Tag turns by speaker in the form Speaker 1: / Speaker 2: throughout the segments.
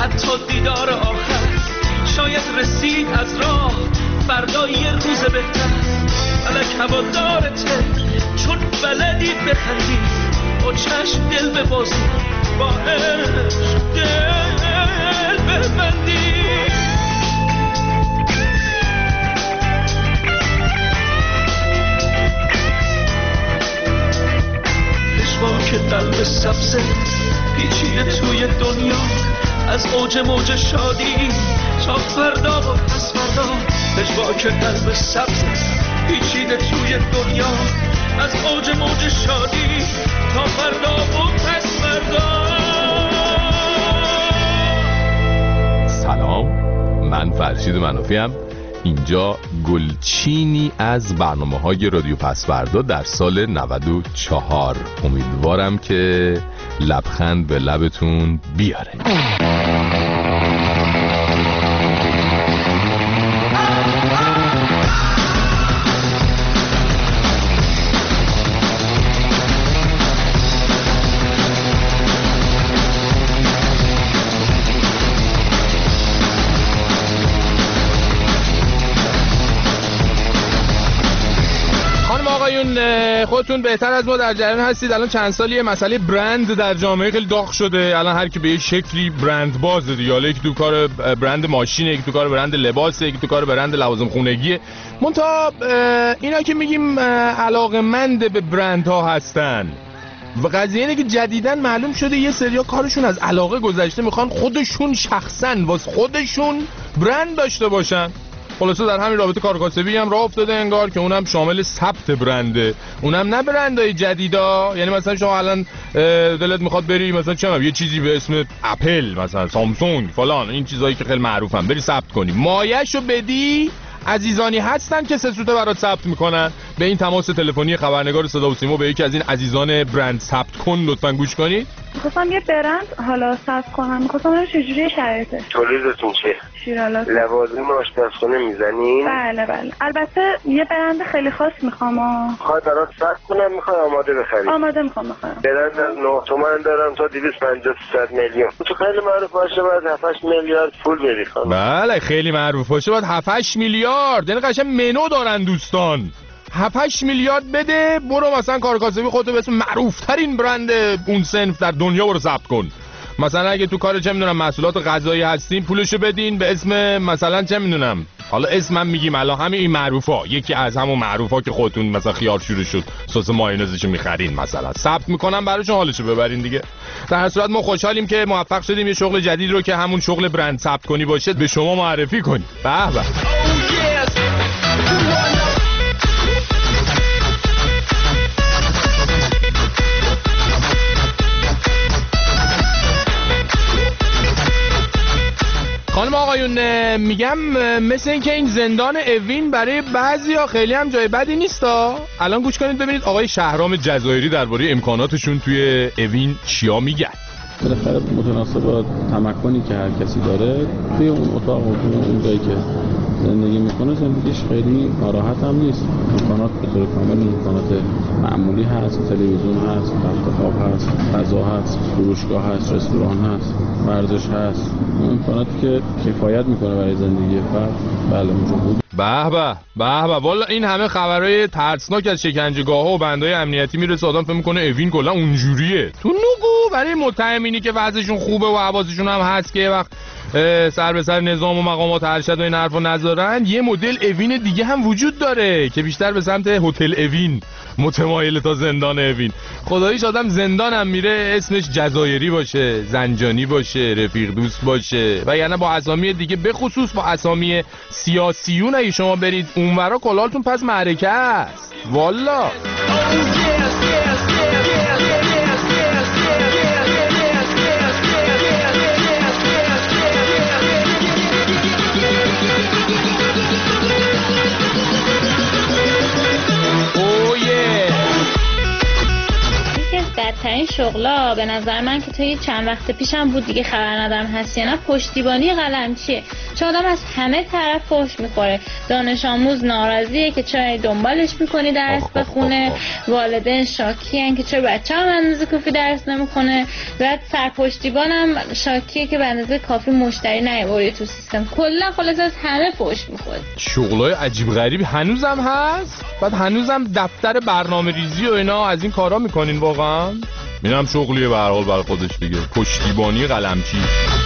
Speaker 1: حتی دیدار آخر شاید رسید از راه فردا یه روز بهتر. الک هوادارته چون بلدی بخندی، با چشم دل ببازی، با عشق دل ببندی. که قلب سبزه پیچیده توی دنیا، از اوج موج شادی تا فردا و پس فردا. که قلب سبزه پیچیده توی دنیا، از اوج موج شادی تا فردا و پس فردا.
Speaker 2: سلام، من فرشید منافیم. اینجا گلچینی از برنامه‌های رادیو پس‌فردا در سال 94. امیدوارم که لبخند به لبتون بیاره. خودتون بهتر از ما در جریان هستید. الان چند سالیه مسئله برند در جامعه خیلی داغ شده. الان هر کی به یه شکلی برند بازه دیگه. حالا یکی تو کار برند ماشینه، یکی تو کار برند لباسه، یکی تو کار برند لوازم خونگیه. منتها اینا که میگیم علاقه‌مند به برندها هستن و قضیه اینه که جدیداً معلوم شده یه سریا کارشون از علاقه گذشته، میخوان خودشون شخصاً واسه خودشون برند داشته باشن. خلاصه در همین رابطه کار کاسبی هم راه افتاده انگار که اونم شامل ثبت برنده، اونم نه برندهای جدیدا. یعنی مثلا شما الان دلت میخواد بری مثلا چه یه چیزی به اسم اپل، مثلا سامسونگ فلان، این چیزایی که خیلی معروفن، بری ثبت کنی، مایه‌شو بدی. عزیزانی هستن که 3 سوته برات ثبت میکنن. به این تماس تلفنی خبرنگار صدا و سیما به یکی از این عزیزان برند ثبت کن لطفاً گوش کنید.
Speaker 3: می‌خواستم یه برند حالا ثبت کنم، می‌خواستم چجوری شرایطه؟
Speaker 4: تولیدتون چیه؟
Speaker 3: شیرالات.
Speaker 4: لوازم آشپزخونه میزنین؟
Speaker 3: بله. البته یه برند خیلی خاص میخوام.
Speaker 4: میخوای برات ثبت کنم، میخوای آماده بخری؟
Speaker 3: آماده میخوام بخرم.
Speaker 4: برند از 9 تومن دارم تا 250 میلیون. تو خیلی معروف باشه باید 7 میلیارد پول بدی خانم.
Speaker 2: بله خیلی معروف باشه باید 7 میلیارد. یعنی قشنگ منو دارن دوستان. 7 میلیارد بده، برو مثلا کار کاسبی خودتو به اسم معروف ترین برند اون صنف در دنیا برو ثبت کن. مثلا اگه تو کار چه میدونم محصولات غذایی هستین، پولشو بدین به اسم مثلا چه میدونم، حالا اسمم میگیم الان همین این معروفا، یکی از همون معروفا که خودتون مثلا خیار شروع شد سس مایونزشو میخرین مثلا ثبت میکنن براشون، حالشو ببرین دیگه. در هر صورت ما خوشحالیم که موفق شدیم یه شغل جدید رو که همون شغل برند ثبت کنی باشه به شما معرفی کنیم. به به. خانم آقایون، میگم مثل این که این زندان اوین برای بعضیا خیلی هم جای بدی نیستا. الان گوش کنید ببینید آقای شهرام جزایری درباره امکاناتشون توی اوین چیا میگن.
Speaker 5: بالاخره متناسب با تمکنی که هر کسی داره توی اون اتاق و توی اون جایی که زندگی میکنه زندگیش خیلی ناراحت هم نیست. امکانات به طور کامل امکانات معمولی هست، تلویزیون هست، تخت خواب هست، غذا هست، فروشگاه هست، رستوران هست، ورزش هست. اون امکاناتی که کفایت میکنه برای زندگی فرد بله موجود.
Speaker 2: به به به به. والا این همه خبرای ترسناک از شکنجهگاه‌ها و بندهای امنیتی میرسه آدم فکر میکنه اوین کلا اونجوریه. تو نگو برای متهمینی که وضعشون خوبه و حواسشون هم هست که وقت سر به سر نظام و مقامات ارشد و این حرفا نذارن، یه مدل اوین دیگه هم وجود داره که بیشتر به سمت هتل اوین متمایل تا زندان اوین. خداییش آدم زندان هم میره اسمش جزایری باشه، زنجانی باشه، رفیق دوست باشه و یعنی با اسامی دیگه، به خصوص با اسامی سیاسیون اگه شما برید اونورا کلالتون پس معرکه است. والا
Speaker 6: بدترین شغلا به نظر من که تا چند وقت پیشم بود دیگه خبر ندارم هست یا نه، پشتیبانی قلمچیه. چون آدم از همه طرف فحش میخوره. دانش آموز ناراضیه که چرا دنبالش میکنی درس بخونه، والدین شاکیان که چرا بچه‌م اندازه کافی درس نمیکنه، بعد سرپشتیبانم شاکیه که به اندازه کافی مشتری نیاوری تو سیستم. کلا خلاص از همه فحش میخوره.
Speaker 2: شغلای عجیب غریبی هنوزم هست؟ بعد هنوزم دفتر برنامه‌ریزی و اینا از این کارا میکنین واقعا؟ اینم شغلیه به هر حال برای خودش دیگه، پشتیبانی قلمچی.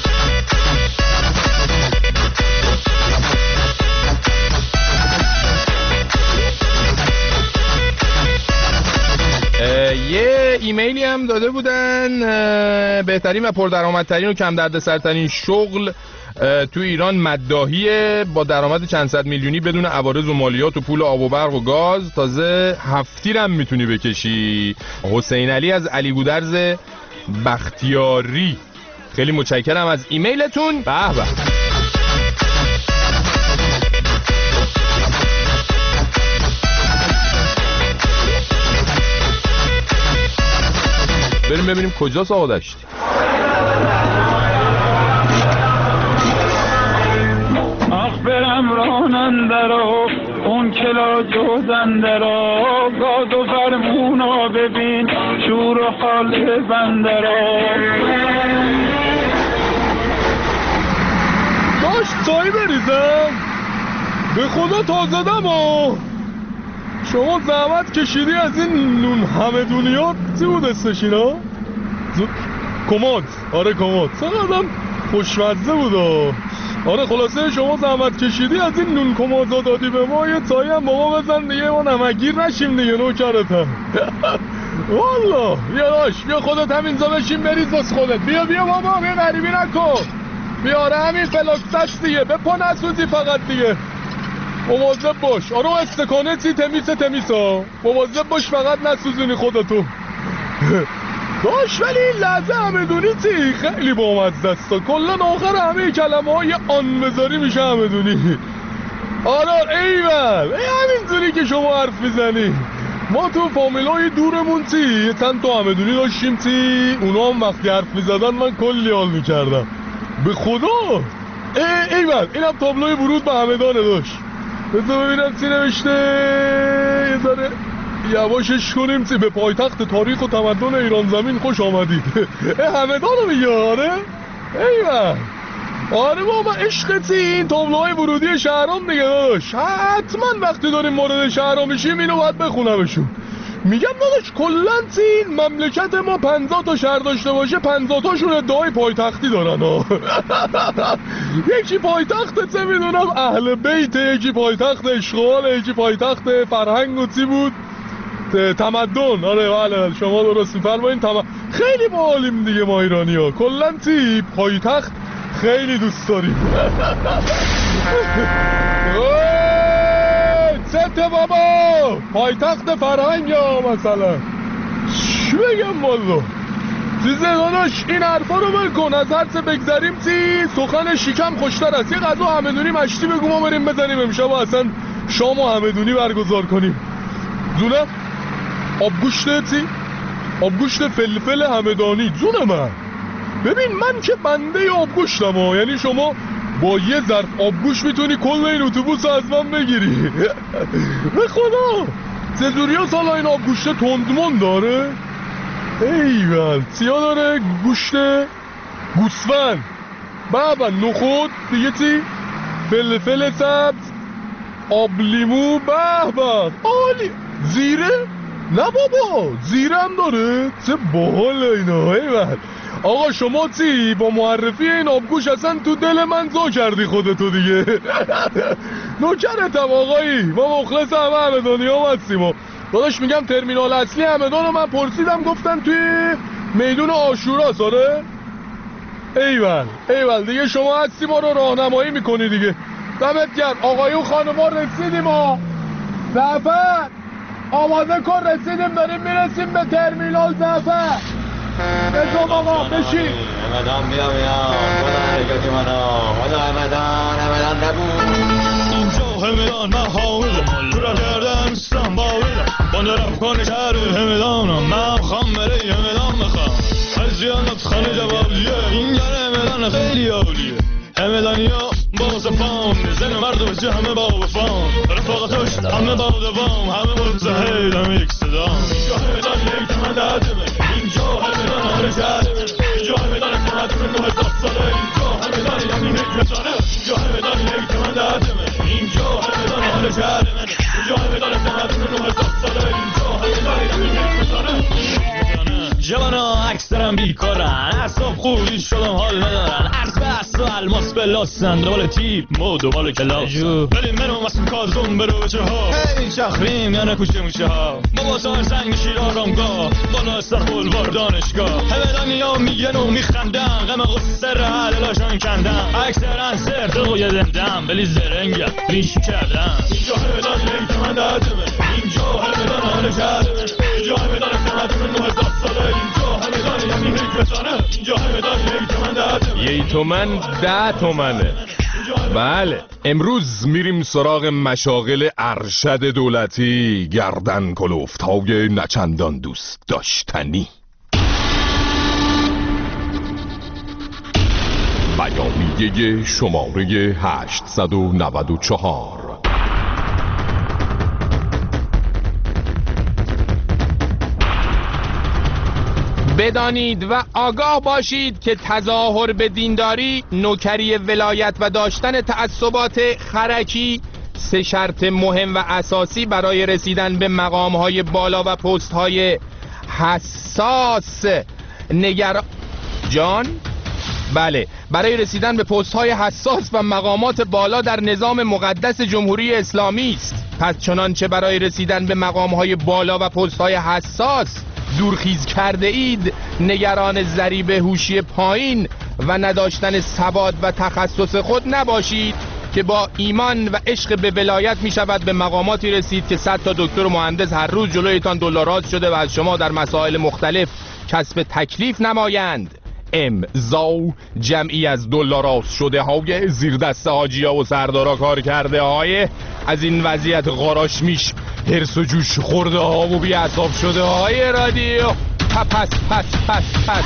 Speaker 2: یه ایمیلی هم داده بودن، بهترین و پردرآمدترین و کم دردسرترین شغل تو ایران مداحیه، با درآمد چند صد میلیونی بدون عوارض و مالیات و پول آب و برق و گاز، تازه هفتیرم میتونی بکشی. حسین علی از علی گودرز بختیاری، خیلی متشکرم از ایمیلتون. به به. بریم ببینیم کجاست آقا دشت.
Speaker 7: برم راننده را اون کلا جوزنده را، گاز و فرمونا ببین شور و حال بنده را.
Speaker 2: داشت چایی بریزم به خدا تازه دم ها. شما زحمت کشیدی از این نون همه دنیا چی بود استش اینا؟ کماد. آره کماد چقدرم خوشمزه بود. آره خلاصه شما زحمت کشیدی از این نون کمازا دادی به ما، یه تایی هم بابا بزن دیگه ما نمکگیر نشیم دیگه نوکرتم. والا بیا داشت بیا خودت همینجا بشین بریز باز خودت. بیا بابا بیا غریبی نکن. بیا آره همین فلاکسش دیگه بپا نسوزی فقط دیگه. مواظب باش. آره استکانه چی تمیسا مواظب باش فقط نسوزونی خودتو. داشت ولی این لحظه همدونی چی خیلی بامزه است. کلا آخر همه کلمه های آن بذاری میشه همدونی. آره ایول همینجوری که شما حرف میزنی. ما تو فامیلای دورمون چی چند تا همدونی داشتیم چی، اونا هم وقتی حرف میزدن من کلی حال میکردم به خدا. ایول اینم تابلوی ورود به همدانه داشت. بذار ببینم چی نوشته. یه ذره یواشش کنیم چی. به پایتخت تاریخ و تمدن ایران زمین خوش آمدید. همدانو میگه. آره ایول آره بابا عشق چی این تابلوهای ورودی شهرام دیگه داشت. حتما وقتی داریم مورد شهرام میشیم اینو باید بخونمشون. میگم داداش کلن چی این مملکت ما 50 تا شهر داشته باشه 50 تاشون ادعای پایتختی دارن. یکی پایتخت چه میدونم اهل بیت، یکی پایتخت اشغال، یکی پایتخت فرهنگ و چی بود تمدن. آره بله شما درست میفرمایید. خیلی باحالیم دیگه ما ایرانی‌ها. کلن چی پایتخت خیلی دوست داریم. چته بابا پایتخت فرهنگ یا مثلا چی بگم والا چیزه داداش این حرفا رو بکن. از هر چه بگذریم چی سخن شکم خوشتر است. یه غذا همدونی مشتی بگو ما بریم بزنیم امشب اصلا شام و همدونی برگزار کنیم. زونه آبگوشت چی آبگوشت فلفل همدانی. جون من ببین من که بنده آبگوشتم ها. یعنی شما با یه ظرف آبگوشت میتونی کل این اتوبوس رو از من بگیری. به خدا چجوریه سالا این آبگوشت تندمون داره. ایول چیا داره گوشت گوسفند بابا نخود دیگه چی فلفل سبز آب لیمو بابا عالی. زیره نه بابا زیره هم داره چه باحال اینا. ایول آقا شما چی با معرفی این آبگوش اصلا تو دل من زو کردی خودتو دیگه. نوکرتم آقایی ما مخلص همه دنیا هم هستیم. داداش میگم ترمینال اصلی همدان رو من پرسیدم گفتن توی میدون عاشورا. آره ایول دیگه شما هستی ما رو راهنمایی میکنی دیگه. دمت گرم آقایون خانوما رسیدیم ها. زعفر آماده کن رسیدیم داریم میرسیم به ترمینال. زعفر بزن آقا بشین.
Speaker 8: همدان بیا خدا حرکتی منو خدا همدان نبود اینجا همدان من حاولم تو را کردم استان باولم بانده رفت کنه شهر همدانم من خواهم بره همدان زیانت خانه جوابیه این یاره همدان خیلی عالیه همدانیا با صفام زن و مرد و بچه همه با وفام رفاقتش همه با دوام همه متحد همه یک صدام اینجا همدان یک من دادمه اینجا همدان آره جهدمه اینجا همدان افتمت من 9,000 ساله اینجا همدان یعنی یک رسانه اینجا همدان یک من دادمه اینجا همدان آره جهدمه اینجا همدان افتمت من 9,000 ساله اینجا همدان یعنی یک رسانه جوانا اکثرم بیکارن اصاب خوبی شدم حال ندارن عرض بحث و الماس بلاستن دنبال تیپ مو دنبال کلاس ولی منو مسئول کازم برو بچه ها هی چخریم یعنی کوچه موشه ها بابا تا زنگ شیر آرامگاه بالا سر بلوار دانشگاه همه دنیا میگن و میخندن غم غصه را علاشان کندن اکثرن سرد و یدندم ولی زرنگم ریش کردم اینجا همه دنیا یک من دادمه اینجا همه دن حال جهدمه اینجا همه دن افتمت من 9,000 ساله
Speaker 2: یه تومن 10 تومنه. بله امروز میریم سراغ مشاغل ارشد دولتی گردن کلفت‌های نچندان دوست داشتنی. بیانیه شماره 894. بدانید و آگاه باشید که تظاهر به دینداری، نوکری ولایت و داشتن تعصبات خرکی 3 شرط مهم و اساسی برای رسیدن به مقام‌های بالا و پست‌های حساس بله برای رسیدن به پست‌های حساس و مقامات بالا در نظام مقدس جمهوری اسلامی است. پس چنانچه برای رسیدن به مقام‌های بالا و پست‌های حساس دورخیز کرده اید، نگران ضریب هوشی پایین و نداشتن سواد و تخصص خود نباشید که با ایمان و عشق به ولایت می شود به مقاماتی رسید که 100 تا دکتر و مهندس هر روز جلویتان دلاراز شده و از شما در مسائل مختلف کسب تکلیف نمایند. امضا جمعی از دلاراز شده های زیر دست حاجیا و سردارا کار کرده های از این وضعیت غاراش میش هرس و جوش خورده ها و بی اعصاب شده های رادیو پس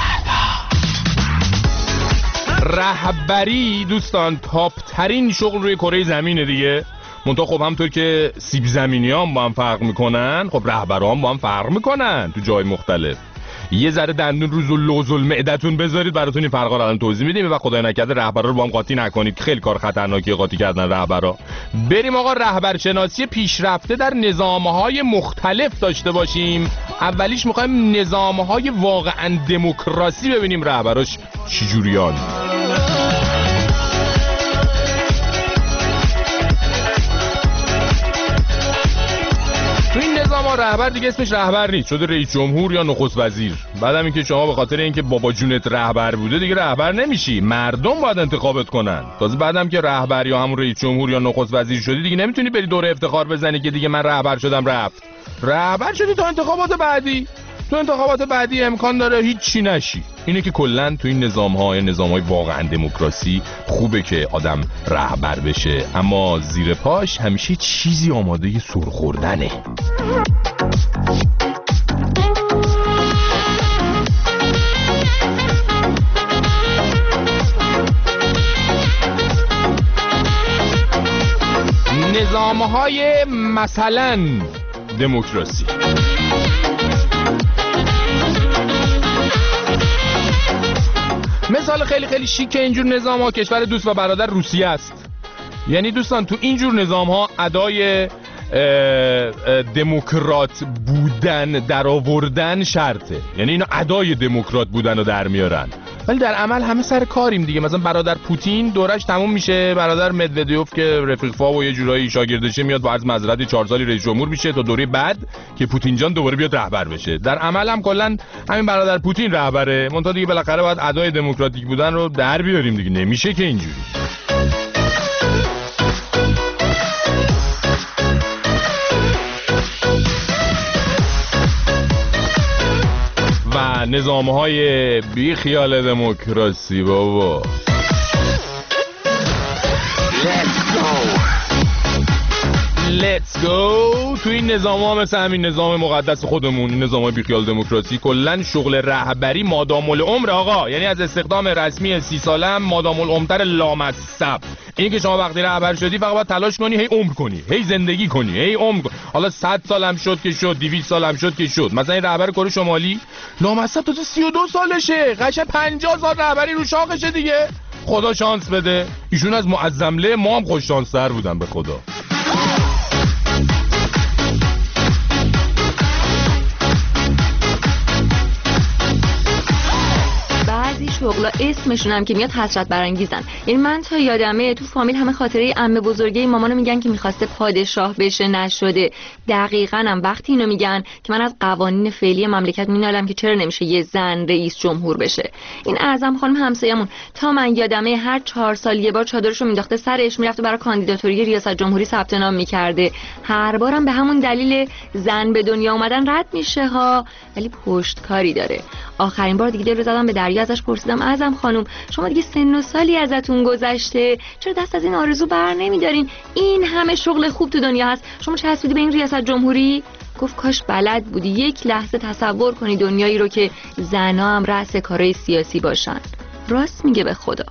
Speaker 2: رهبری دوستان تاپ ترین شغل روی کره زمینه دیگه. منتها خب همطور که سیب زمینی هم با هم فرق میکنن، خب رهبرها هم با هم فرق میکنن تو جای مختلف. یه ذره دندون روز و لوز المعدتون بذارید براتون این فرقا رو الان توضیح میدیم و خدای نکرده رهبرا رو با هم قاطی نکنید. خیلی کار خطرناکیه قاطی کردن رهبرا. بریم آقا رهبرشناسی پیشرفته در نظام‌های مختلف داشته باشیم. اولیش می‌خوایم نظام‌های واقعاً دموکراسی ببینیم رهبراش چجوریان. تو این نظام ها رهبر دیگه اسمش رهبر نیست، شده رئیس جمهور یا نخست وزیر. بعدم اینکه شما به خاطر اینکه بابا جونت رهبر بوده دیگه رهبر نمیشی، مردم باید انتخابت کنن. تازه بعدم که رهبر یا همون رئیس جمهور یا نخست وزیر شدی دیگه نمیتونی بری دوره افتخار بزنی که دیگه من رهبر شدم. رفت رهبر شدی تا انتخابات بعدی. تو انتخابات بعدی امکان داره هیچ چی نشی. اینه که کلا تو این نظام‌های واقعا دموکراسی خوبه که آدم رهبر بشه، اما زیر پاش همیشه چیزی آماده سر خوردنه. نظام‌های مثلا دموکراسی. مثال خیلی خیلی شیک اینجور نظام ها کشور دوست و برادر روسیه است. یعنی دوستان تو اینجور نظام ها ادای دموکرات بودن در آوردن شرطه، یعنی اینا ادای دموکرات بودن رو در میارن، ولی در عمل همه سر کاریم دیگه. مثلا برادر پوتین دورش تموم میشه، برادر مدودیوف که رفیق‌فا و یه جورایی شاگردشه میاد با عرض معذرت 4 سالی رئیس جمهور میشه تا دوره بعد که پوتین جان دوباره بیاد رهبر بشه. در عمل هم کلا همین برادر پوتین رهبره، منتها دیگه بالاخره باید ادای دموکراتیک بودن رو در بیاریم دیگه، نمیشه که اینجوری. نظام‌های بی خیال دموکراسی بابا. let's go. تو این نظام مثل همین نظام مقدس خودمون، این نظام بیخیال دموکراسی، کلا شغل رهبری مادام العمر آقا. یعنی از استخدام رسمی 30 ساله هم مادام العمر لامصب. این که شما وقتی رهبر شدی فقط باید تلاش کنی هی عمر کنی، هی زندگی کنی، هی عمر کنی. حالا 100 سالم شد که شد، 200 سالم شد که شد. مثلا این رهبر کره شمالی لامصب تا 32 سالشه، قشنگ 50 سال رهبری رو شاقشه دیگه. خدا شانس بده. ایشون از معظمله ما هم خوش شانس‌تر بودن به خدا.
Speaker 9: شغلا اسمشون هم که میاد حسرت برانگیزن. یعنی من تا یادمه تو فامیل همه خاطره عمه بزرگه مامانو میگن که میخواسته پادشاه بشه نشده. دقیقاً هم وقتی اینو میگن که من از قوانین فعلی مملکت مینالم که چرا نمیشه یه زن رئیس جمهور بشه. این اعظم خانم همسایه‌مون تا من یادمه هر 4 سال یه بار چادرشو مینداخته سرش میرفته برای کاندیداتوری ریاست جمهوری ثبت نام میکرده. هر بارم به همون دلیل زن به دنیا اومدن رد میشه ها، ولی پشتکاری داره. آخرین بار دیگه دل رو زدم به دریا، ازش پرسیدم اعظم خانم شما دیگه سن و سالی ازتون گذشته، چرا دست از این آرزو بر نمیدارین؟ این همه شغل خوب تو دنیا هست، شما چسبیدی به این ریاست جمهوری؟ گفت کاش بلد بودی یک لحظه تصور کنی دنیایی رو که زنا هم رأس کارهای سیاسی باشن. راست میگه به خدا.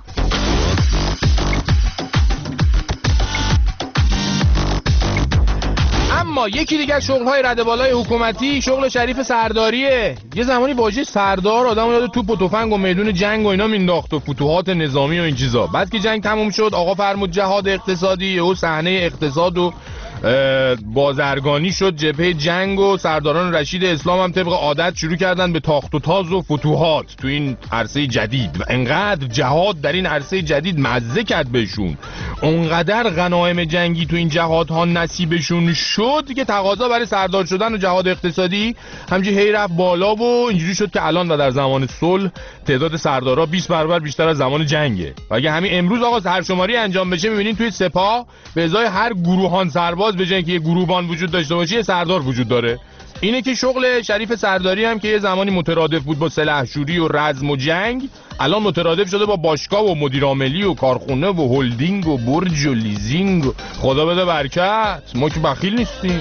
Speaker 2: اما یکی دیگه از شغل‌های رده بالای حکومتی شغل شریف سرداریه. یه زمانی واژه سردار آدمو یاد توپ و تفنگ و میدون جنگ و اینا مینداخت و فتوحات نظامی و این چیزا. بعد که جنگ تموم شد آقا فرمود جهاد اقتصادی و صحنه اقتصاد و بازرگانی شد، جبهه جنگ و سرداران رشید اسلام هم طبق عادت شروع کردن به تاخت و تاز و فتوحات تو این عرصه جدید. و انقدر جهاد در این عرصه جدید مزه کرد بهشون، اونقدر غنایم جنگی تو این جهادها نصیبشون شد که تقاضا برای سردار شدن و جهاد اقتصادی همینجوری هی رفت بالا و اینجوری شد که الان و در زمان صلح تعداد سردارا 20 برابر بیشتر از زمان جنگه. و اگه همین امروز آقا سرشماری انجام بشه می‌بینین توی سپاه به ازای هر گروهان سرباز به جای اینکه یه گروهبان وجود داشته باشه یه سردار وجود داره. اینه که شغل شریف سرداری هم که یه زمانی مترادف بود با سلحشوری و رزم و جنگ، الان مترادف شده با باشگاه و مدیر عاملی و کارخونه و هلدینگ و برج و لیزینگ. خدا بده برکت، ما که بخیل نیستیم.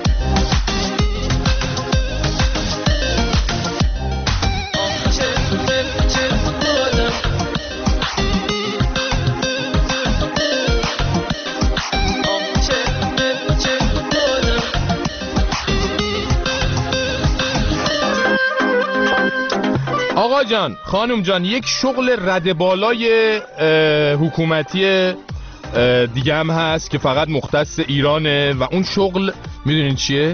Speaker 2: آقا جان، خانم جان، یک شغل رده بالای حکومتی دیگه هم هست که فقط مختص ایرانه و اون شغل میدونین چیه؟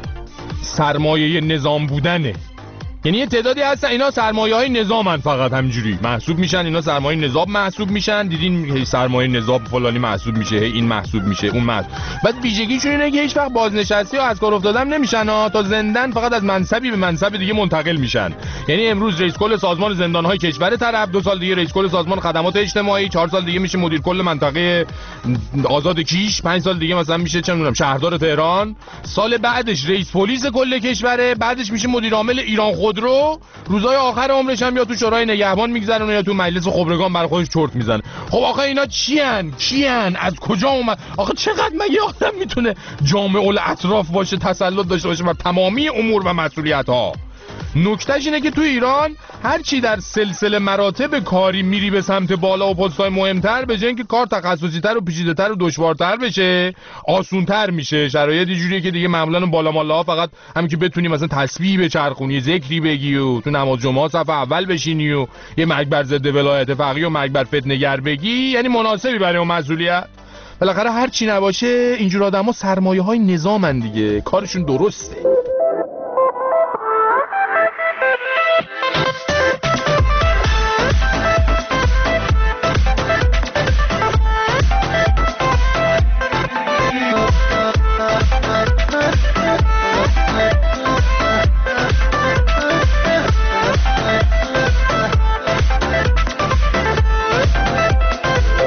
Speaker 2: سرمایه نظام بودنه. یعنی یه تعدادی هستن اینا سرمایه های نظامن، فقط همینجوری محسوب میشن، اینا سرمایه نظام محسوب میشن. دیدین سرمایه نظام فلانی محسوب میشه، این محسوب میشه، اون محسوب. بعد ویژگیشون اینه که هیچ وقت بازنشسته یا از کار افتادن نمیشن ها، تا زندان فقط از منصبی به منصب دیگه منتقل میشن. یعنی امروز رئیس کل سازمان زندانهای کشور طرف، 2 سال دیگه رئیس کل سازمان خدمات اجتماعی، 4 سال دیگه میشه مدیر کل منطقه آزاد کیش، 5 سال دیگه مثلا میشه چه میدونم شهردار تهران، سال بعدش رئیس پلیس کل کشوره، بعدش میشه مدیر عامل ایران خودرو، روزهای آخر عمرش هم یا تو شورای نگهبان میگذرونه یا تو مجلس خبرگان برای خودش چرت میزنه. خب آخه اینا کیان؟ از کجا اومد؟ آخه چقدر مگه آدم میتونه جامع الاطراف باشه، تسلط داشته باشه بر تمامی امور و مسئولیت‌ها؟ نکتهش اینه که تو ایران هر چی در سلسله مراتب کاری میری به سمت بالا و پست‌های مهمتر، به جای اینکه کار تخصصی‌تر و پیچیده‌تر و دشوارتر بشه، آسون‌تر میشه. شرایط جوریه که دیگه معمولاً بالا مالاها فقط همین که بتونی مثلا تسبیح بچرخونی، ذکری بگی و تو نماز جمعه صف اول بشینی و یه مرگ بر ضد ولایت فقیه و مرگ بر فتنه‌گر بگی، یعنی مناسبی برای اون مسئولیت. بالاخره هر چی نباشه اینجور آدما سرمایه‌های نظامن دیگه، کارشون درسته.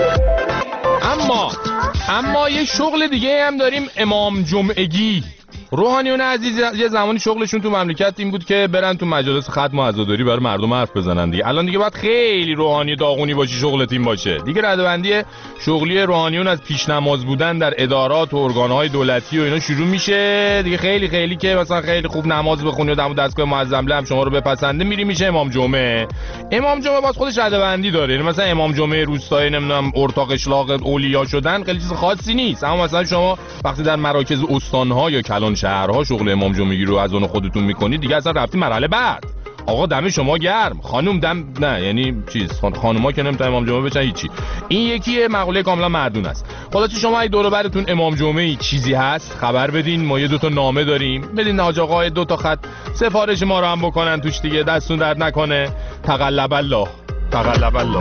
Speaker 2: اما یه شغل دیگه هم داریم، امام جمعگی. روحانیون عزیز یه زمانی شغلشون تو مملکت این بود که برن تو مجالس ختم و عزاداری برای مردم حرف بزنن دیگه. الان دیگه باید خیلی روحانی داغونی باشی شغلت این باشه دیگه. ردبندی شغلی روحانیون از پیشنماز بودن در ادارات و ارگان‌های دولتی و اینا شروع میشه دیگه. خیلی خیلی که مثلا خیلی خوب نماز بخونی و دم دستگاه معظم هم شما رو بپسنده میری میشه امام جمعه. امام جمعه باز خودش ردبندی داره، یعنی مثلا امام جمعه روستایی نمیدونم ارتاق اشلاق اولیا شدن خیلی چیز خاصی نیست، اما مثلا شما وقتی در مراکز استان‌ها یا کلان شهرها شغل امام جمعگی رو از اون خودتون میکنید دیگه اصلا رفتید مرحله بعد. آقا دم شما گرم، خانم دم نه، یعنی چیز خانوما که نمیتونن امام جمعه بشن هیچی. این یکی مقوله کاملا مردون است. خلاص شما اگه دور و برتون امام جمعه چیزی هست خبر بدین، ما یه دو تا نامه داریم، بدین حاج آقا دو تا خط سفارش ما رو هم بکنن توش دیگه، دستون درد نکنه. تقلب الله تقلب الله.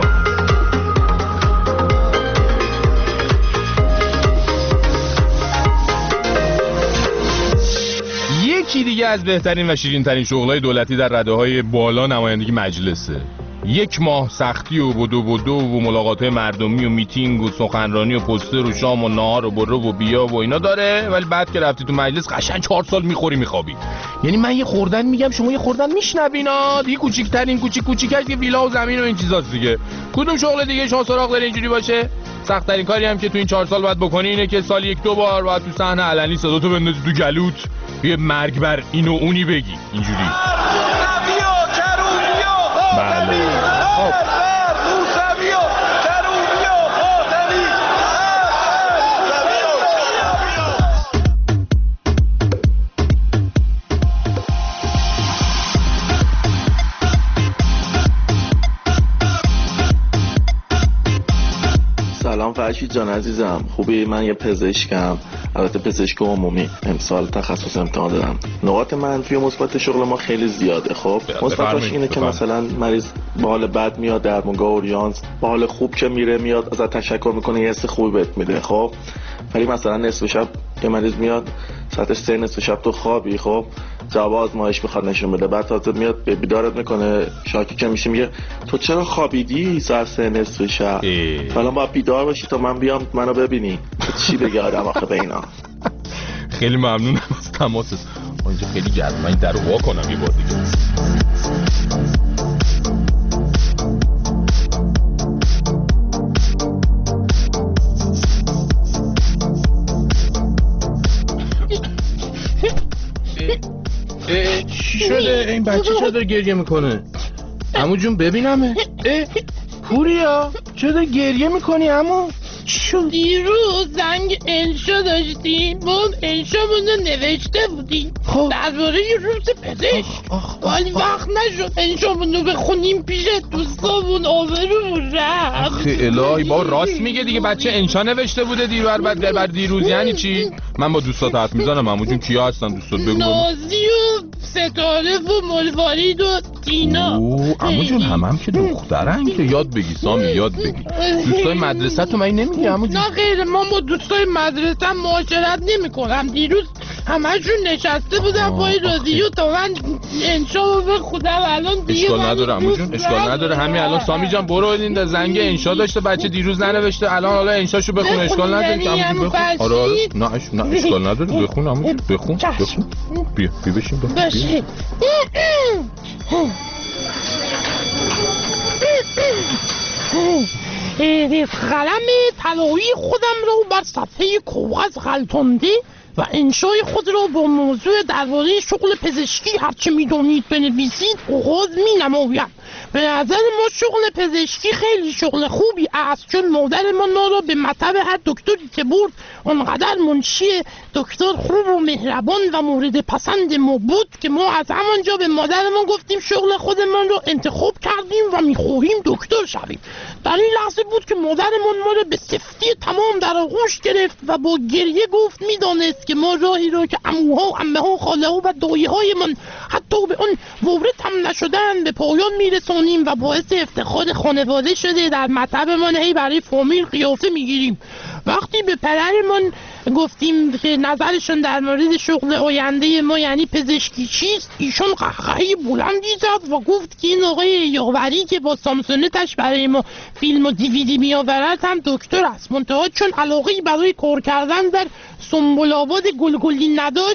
Speaker 2: یکی دیگه از بهترین و شیرین ترین شغلای دولتی در رده‌های بالا نمایندگی مجلسه. 1 ماه سختی و بدو و ملاقات‌های مردمی و میتینگ و سخنرانی و پوستر و شام و نهار و برو و بیا و اینا داره، ولی بعد که رفتی تو مجلس قشنگ 4 سال میخوری میخوابی. یعنی من یه خوردن میگم شما یه خوردن میشنوینا دیگه. کوچیک‌ترین کوچیکش که ویلا و زمین و این چیزاست دیگه. کدوم شغل دیگه شما سراغ داره اینجوری باشه؟ سخت‌ترین کاری هم که تو این 4 سال باید بکنی اینه که سال 1-2 بار باید تو صحنه علنی صداتو بندازی تو گلوت، یه مرگ بر این و اونی بگی اینجوری. بله.
Speaker 10: سلام فرشید جان عزیزم، خوبی؟ من یه پزشکم، البته پزشک عمومی. امسال تخصص امتحان دادم. نقاط منفی و مثبت شغل ما خیلی زیاده. خب مثبتش اینه که مثلا مریض با حال بد میاد درمانگاه اورژانس، با حال خوب که میاد ازت تشکر میکنه، یه حس خوبی بهت میده. خب ولی مثلا نصف شب یه مریض میاد ساعت 3 نصف شب تو خوابی، خب جواب آزمایش میخواد نشون بده، بعد تازه میاد بیدارت میکنه، شاکی که میشه میگه تو چرا خوابیدی ساعت 3 نصف شب؟ الان باید بیدار باشی تا من بیام منو ببینی. چی بگه آدم آخه به اینا؟
Speaker 2: خیلی ممنونم از تماست. اینجا خیلی گرمه، من این در رو وا کنم یه بار دیگه. چی شده؟ این بچه چرا داره گریه میکنه؟ عمو جون ببینمه. پوریا چرا داره گریه میکنی عمو؟ چی شد؟
Speaker 11: دیروز زنگ انشا داشتیم، با انشامونو نوشته بودیم درباره روز پزشک، ولی وقت نشد انشامونو بخونیم پیش دوستامون، آبرومون رفت.
Speaker 2: آخه الهی با راست میگه دیگه، بچه انشا نوشته بوده بر دیروز. یعنی چی؟ من با دوستات حرف میزنم. عمو جون کیا هستن دوستات بگو؟
Speaker 11: نازی و ستاره و مروارید و تینا.
Speaker 2: عمو جون هم که دخترن که یاد بگی سامی، یاد بگی. دوستای مدرسه تو من نمیگی عمو جون؟
Speaker 11: نه خیر، من با دوستای مدرسه معاشرت نمیکنم. دیروز همشون نشسته بودن پای رادیو تا من انشا رو بخونم. الان دیگه
Speaker 2: اشکال نداره عمو جون، اشکال نداره. همین الان سامی جان برو این زنگ انشا داشته، بچه دیروز ننوشته، الان حالا انشاشو بخونه. اشکال نداره عمو جون، بخون. آره نه اشکال نداره، بخون عمو جون، بخون. بیا بشین بخون.
Speaker 11: قلم طلایی خودم رو بر صفحه کاغذ غلطانده و انشای خود را با موضوع درباره شغل پزشکی هرچه میدونید بنویسید آغاز مینمایم. به نظر ما شغل پزشکی خیلی شغل خوبی است، چون مادرمان ما را به مطب هر دکتری که برد آنقدر منشی دکتر خوب و مهربان و مورد پسند ما بود که ما از همانجا به مادرمان گفتیم شغل خودمان را انتخاب کردیم و میخواهیم دکتر شویم. در این لحظه بود که مادرمان ما را به سفتی تمام در آغوش گرفت و با گریه گفت میدانست که ما راهی را که عموها و عمه‌ها خاله‌ها و دایه‌هایمان حتی به آن وارد هم نشدن به پایان میرسانیم و باعث افتخار خانواده شده در مطبمان هی برای فامیل قیافه میگیریم. وقتی به پدرمان گفتیم که نظرشون در مورد شغل آینده ما یعنی پزشکی چیست، ایشون قهقهی بلندی زد و گفت که این آقای یاوری که با سامسونتش برای ما فیلم و دیویدی میآورد هم دکتر است، منتها چون علاقه‌ای برای کار کردن در سنبل آباد گلگلی نداشت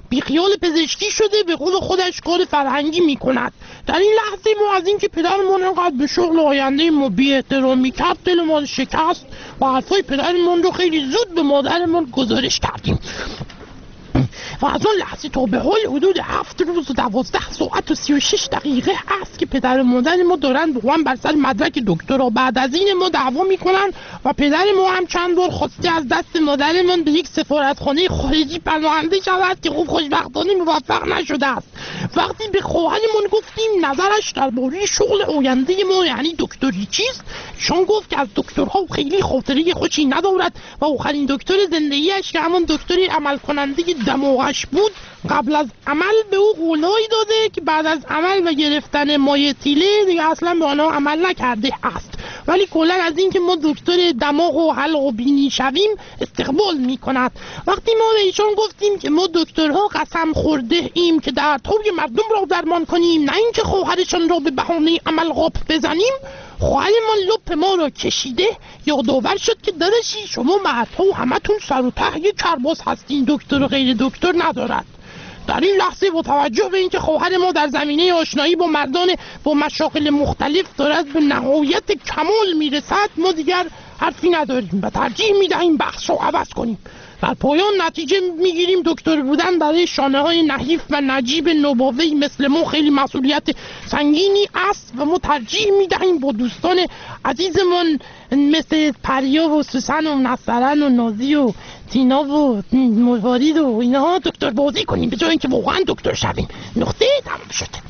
Speaker 11: بیخیال پزشکی شده، به قول خودش کار فرهنگی میکند. در این لحظه ما از اینکه پدرمان انقدر به شغل آینده ما بی احترامی کرد دلمان شکست و حرفای پدرمان رو خیلی زود به مادرمان گزارش کردیم و از اون لحظه تا به حال حدود 7 روز و 12 ساعت و 36 دقیقه است که پدر و مادر ما دارن با هم بر سر مدرک دکترا. بعد از این ما دعوا میکنن و پدر ما هم چند بار خواسته از دست مادرمان به یک سفارتخانه خارجی پناهنده شود که خوب خوشبختانه موفق نشده است. وقتی به خواهرمان گفتیم نظرش درباره شغل آینده ما یعنی دکتری چیست، ایشان گفت که از دکترها خیلی خاطره خوشی ندارد و آخرین دکتر زندگیش که همون دکتری عمل کننده دماغش بود قبل از عمل به او قولهایی داده که بعد از عمل و گرفتن مایع تیله دیگه اصلا به آنها عمل نکرده است، ولی کلا از اینکه ما دکتر دماغ و حلق و بینی شویم استقبال میکند. وقتی ما به ایشان گفتیم که ما دکترها قسم خورده ایم که دردهای مردم را درمان کنیم نه اینکه خواهرشان را به بهانه عمل قاپ بزنیم، خواهرمان لپ ما را کشیده یادآور شد که داداشی شما مردها همتون سر و ته یک کرباس هستین، دکتر و غیر دکتر ندارد. در این لحظه با توجه به اینکه خواهر ما در زمینه آشنایی با مردان با مشاغل مختلف دارد به نهایت کمال میرسد، ما دیگر حرفی نداریم و ترجیح میدهیم بحث رو عوض کنیم. در پایان نتیجه میگیریم دکتر بودن برای شانه های نحیف و نجیب نوباوه‌ای مثل ما خیلی مسئولیت سنگینی است و ما ترجیح میدهیم با دوستان عزیزمون مثل پریا و سوسن و نصرن و نازی و تینا و موارید و اینها دکتر بازی کنیم به جای اینکه واقعا دکتر شویم. نقطه تمام شده.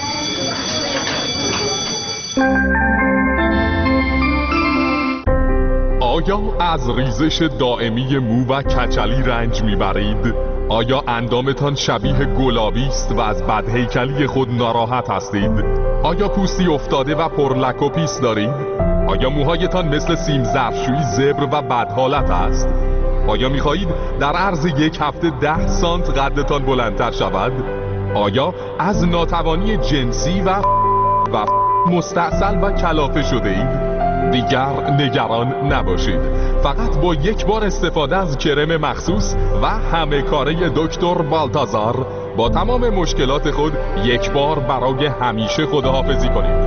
Speaker 2: آیا از ریزش دائمی مو و کچلی رنج میبرید؟ آیا اندامتان شبیه گلابی است و از بدهیکلی خود ناراحت هستید؟ آیا پوستی افتاده و پرلک و پیس دارید؟ آیا موهایتان مثل سیم ظرفشویی زبر و بدحالت است؟ آیا میخواهید در عرض یک هفته 10 سانت قدتان بلندتر شود؟ آیا از ناتوانی جنسی و مستعسل و کلافه شده اید؟ دیگر نگران نباشید، فقط با یک بار استفاده از کرم مخصوص و همه کاره دکتر بالتازار با تمام مشکلات خود یک بار برای همیشه خداحافظی کنید.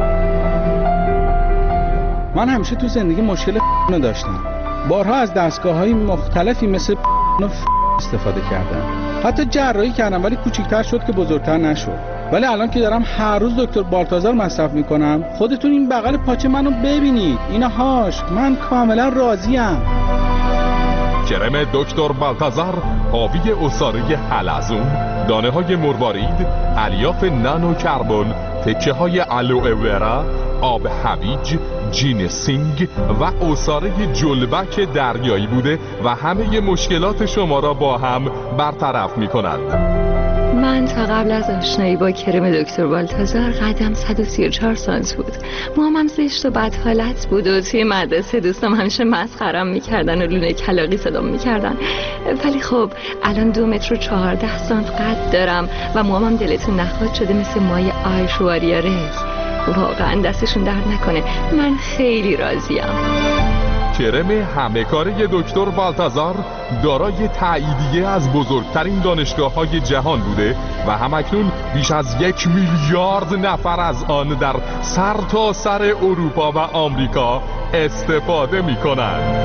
Speaker 12: من همیشه تو زندگی مشکل داشتم، بارها از دستگاه‌های مختلفی مثل استفاده کردم، حتی جراحی کردم ولی کوچیک‌تر شد که بزرگتر نشد. ولی الان که دارم هر روز دکتر بالتازار مصرف میکنم، خودتون این بغل پاچه منو ببینید، اینا هاش، من کاملا راضیم.
Speaker 2: کرم دکتر بالتازار حاوی عصاره حلزون، دانه های مروارید، الیاف نانو کربن، تکه های آلوئورا، آب هویج، جینسینگ و عصاره جلبک دریایی بوده و همه مشکلات شما را با هم برطرف می کند.
Speaker 9: من تا قبل از آشنایی با کرم دکتر بالتازار قدم 134 سانت بود، موهام زشت و بدحالت بود و توی مدرسه دوستم همیشه مسخرم میکردن و لونه کلاقی صدام میکردن، ولی خب الان 2 متر و 14 سانت قد دارم و موهام دلتون نخواد شده مثل موهای آیشواریا ری. واقعا دستشون درد نکنه، من خیلی راضیم.
Speaker 2: کرم همه کاره دکتر بالتازار دارای تاییدیه از بزرگترین دانشگاه‌های جهان بوده و همکنون بیش از 1 میلیارد نفر از آن در سرتاسر اروپا و آمریکا استفاده می‌کنند.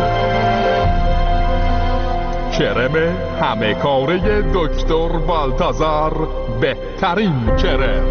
Speaker 2: کرم همه کاره دکتر بالتازار، بهترین کرم.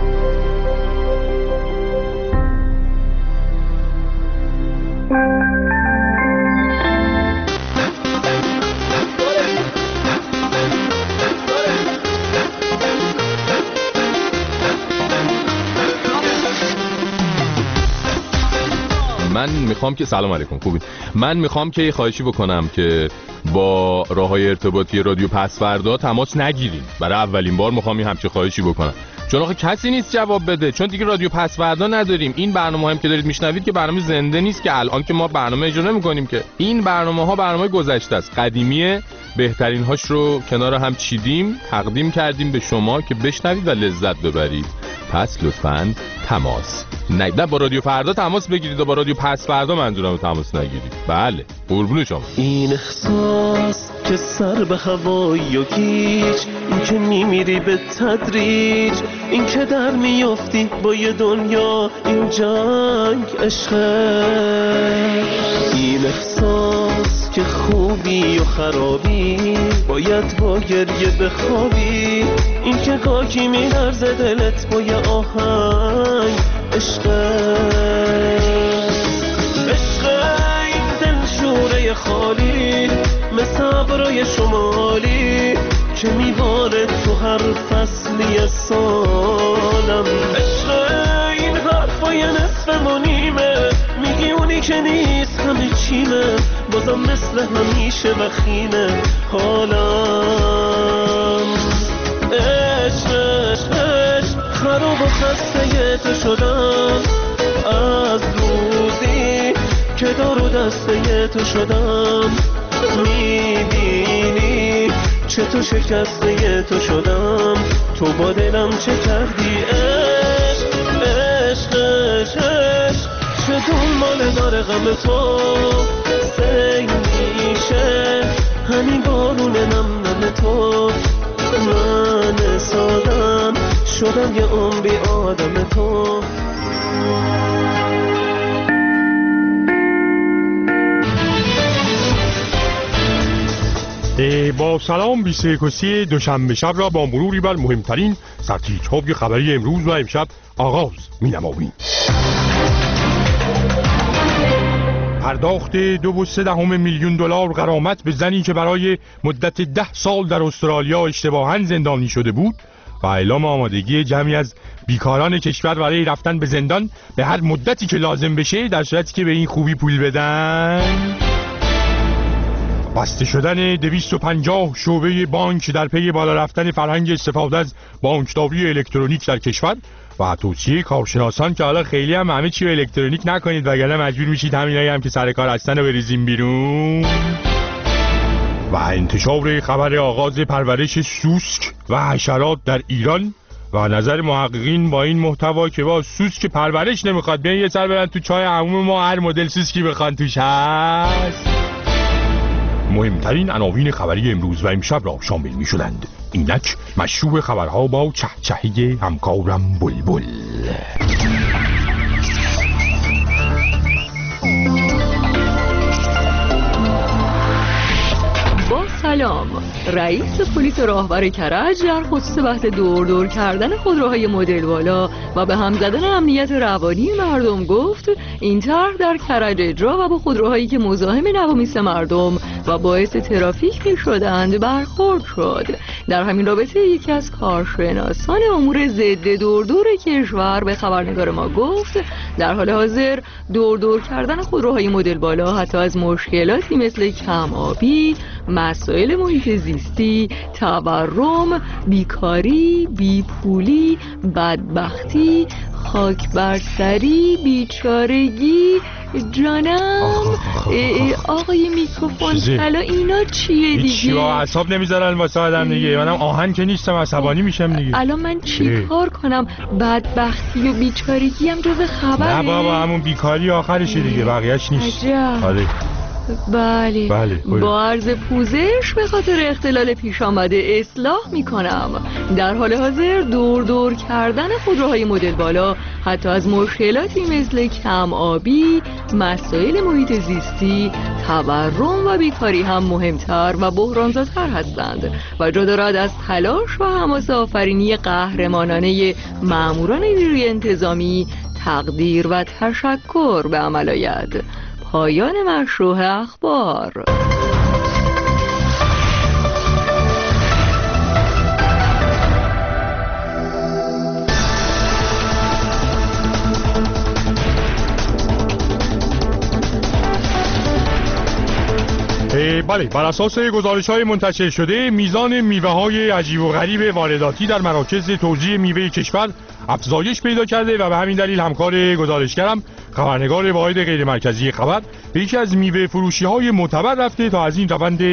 Speaker 2: من میخوام که سلام علیکم، خوبی؟ من میخوام که خواهشی بکنم که با راههای ارتباطی رادیو پسوردا تماس نگیرین. برای اولین بار میخوام همچین خواهشی بکنم، چون آخه کسی نیست جواب بده، چون دیگه رادیو پسوردا نداریم. این برنامه هم که دارید میشنوید که برنامه زنده نیست که الان که ما برنامه اجرا نمیکنیم که. این برنامه برنامه گذشته است، قدیمیه، بهترین هاش رو کنار هم چیدیم، تقدیم کردیم به شما که بشنوید و لذت ببرید. پس لطفاً تماس نه با رادیو فردا تماس بگیرید و با رادیو پس فردا منظورم تماس نگیرید. بله قربون شما.
Speaker 1: این احساس که سر به هوایی و گیج، این که میمیری به تدریج، این که در میافتی با یه دنیا، این جنگ عشقه. این احساس که خوبی و خرابی باید با گریه بخوابی، این که گاهی میلرزه دلت با یه آهنگ عشقه. عشقه این دل شوره خالی مثل ابرای شمالی که میباره تو هر فصلی سالم. عشقه این حرفای نصف و نیمه، میگی اونی که نیست همه چیمه، بازم مثل همیشه وخیمه حالم. عشق عشق عشق خراب و خسته تو شدم، از روزی که دار و دسته تو شدم. میبینی چطور شکسته تو شدم، تو با دلم چه کردی. عشق عشق عشق عشق چه دنبال داره غم تو، سنگ میشه همین بارون نم نم تو. من سادم شدم یه عمری آدم تو.
Speaker 13: با سلام 21 دوشنبه شب را با مروری بر مهمترین سرتیترهای خبری امروز و امشب آغاز می‌نماییم. پرداخت 2.3 میلیون دلار غرامت به زنی که برای مدت 10 سال در استرالیا اشتباهاً زندانی شده بود و اعلام آمادگی جمعی از بیکاران کشور برای رفتن به زندان به هر مدتی که لازم بشه در صورتی که به این خوبی پول بدن. بسته شدن 250 شعبه بانک در پی بالا رفتن فرهنگ استفاده از بانکداری الکترونیک در کشور و توصیه کارشناسان که حالا خیلی هم همه چی رو الکترونیک نکنید وگرنه مجبور میشید همینایی هم که سر کار هستن رو بریزیم بیرون. و انتشار خبر آغاز پرورش سوسک و حشرات در ایران و نظر محققین با این محتوا که با سوسک پرورش نمیخواد بیان یه سر برن تو چای عموم ما، هر مدل سوسکی بخوان توش هست. مهمترین عناوین خبری امروز و امشب را شامل می شدند. اینک مشروع خبرها با چهچهی همکارم بلبل.
Speaker 9: با سلام. رئیس پلیس راهور کرج در خصوص بحث دور کردن خودروهای مدل والا و به هم زدن امنیت روانی مردم گفت این طرح در کرج اجرا و با خودروهایی که مزاحم نوامیس مردم و باعث ترافیک می شدند برخورد شد. در همین رابطه یکی از کارشناسان امور ضد دور کشور به خبرنگار ما گفت در حال حاضر دور کردن خودروهای مدل بالا حتی از مشکلاتی مثل کم آبی، مسائل محیط زیستی، تورم، بیکاری، بیپولی، بدبختی، خاک بر سری، بیچارگی، جانم آقای میکروفون حالا اینا چیه دیگه؟
Speaker 13: چی با اعصاب نمیذارن واسه آدم دیگه. منم آهن که نیستم عصبانی میشم دیگه.
Speaker 9: الان من چی کار کنم؟ بدبختی و بیچارگی هم جز خبره؟
Speaker 13: نه بابا همون بیکاری آخرشه دیگه، بقیه‌اش نیست.
Speaker 9: عجب. بله. با عرض پوزش به خاطر اختلال پیش آمده اصلاح میکنم. در حال حاضر دور کردن خودروهای مدل بالا حتی از مشکلاتی مثل کم آبی، مسائل محیط زیستی، تورم و بیکاری هم مهمتر و بحرانزاتر هستند و جا دارد از تلاش و حماس آفرینی قهرمانانه ماموران نیروی انتظامی تقدیر و تشکر به عمل آید. پایان مشروع اخبار.
Speaker 13: بله، بر اساس گزارش‌های منتشر شده میزان میوه‌های عجیب و غریب وارداتی در مراکز توزیع میوه کشور افزایش پیدا کرده و به همین دلیل همکار گزارشگرم خبرنگار واحد غیر مرکزی خبر به یکی از میوه فروشی های معتبر رفته تا از این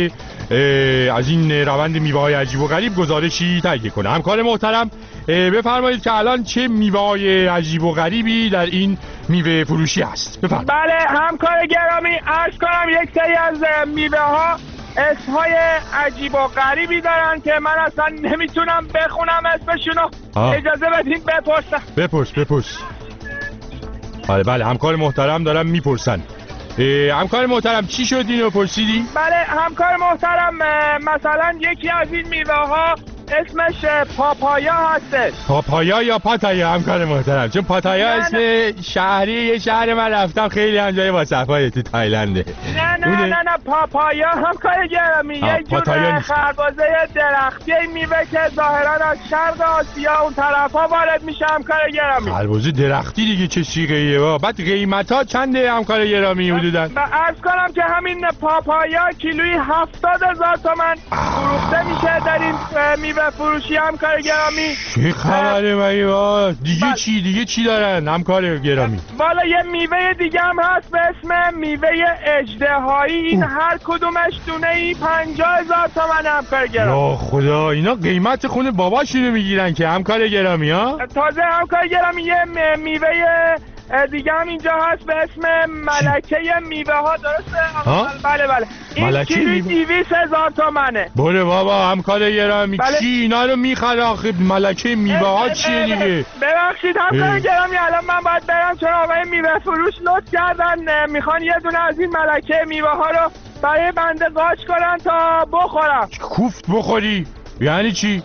Speaker 13: روند میوه های عجیب و غریب گزارشی تهیه کنه. همکار محترم بفرمایید که الان چه میوه های عجیب و غریبی در این میوه فروشی هست؟ بفرمایید.
Speaker 7: بله همکار گرامی، عرض کنم یک سری از میوه ها اسمهای عجیب و غریبی دارن که من اصلا نمیتونم بخونم اسمشونو. اجازه بدین بپرسم. بپرس. بله همکار محترم دارم میپرسن. همکار محترم چی شد اینو پرسیدی؟ بله همکار محترم، مثلا یکی از این میوه ها اسمش پاپایا هستش.
Speaker 13: پاپایا یا پاتایا همکار محترم؟ چون پاتایا اسم شهری یه شهر من رفتم خیلی هم جای با صفای تو تایلنده.
Speaker 7: نه پاپایا همکار گرامی یه جور خربزه درختی میوه که ظاهرا از شرق آسیا اون طرفا وارد میشه همکار گرامی.
Speaker 13: خربزه درختی دیگه چه سیغه‌ایه؟ بعد قیمتا چنده همکار گرامی حدوداً؟
Speaker 7: عرض کنم که همین پاپایا کیلویی 70,000 تومان فروخته میشه در این میوه فروشی همکار گرامی.
Speaker 13: چه خبره مگه؟ دیگه چی دارن همکار گرامی؟
Speaker 7: والا یه میوه دیگه هم هست به اسم میوه اژدهایی. این هر کدومش دونه‌ای 50,000 تومان همکار گرامی.
Speaker 13: یا خدا اینا قیمت خونه باباشونو میگیرن که همکار گرامی ها؟
Speaker 7: تازه همکار گرامی یه میوه دیگه هم اینجا هست به اسم ملکه میوه ها، درسته؟ بله این کیلویی 200,000 تومنه.
Speaker 13: بله بابا همکار گرامی کی اینا رو میخره آخه؟ ملکه میوه ها چیه دیگه؟
Speaker 7: ببخشید همکار گرامی الان من باید برم چون آقای میوه فروش لطف کردن میخوان یه دونه از این ملکه میوه ها رو برای بنده قاچ کنن تا بخورم.
Speaker 13: کوفت بخوری؟ یعنی چی؟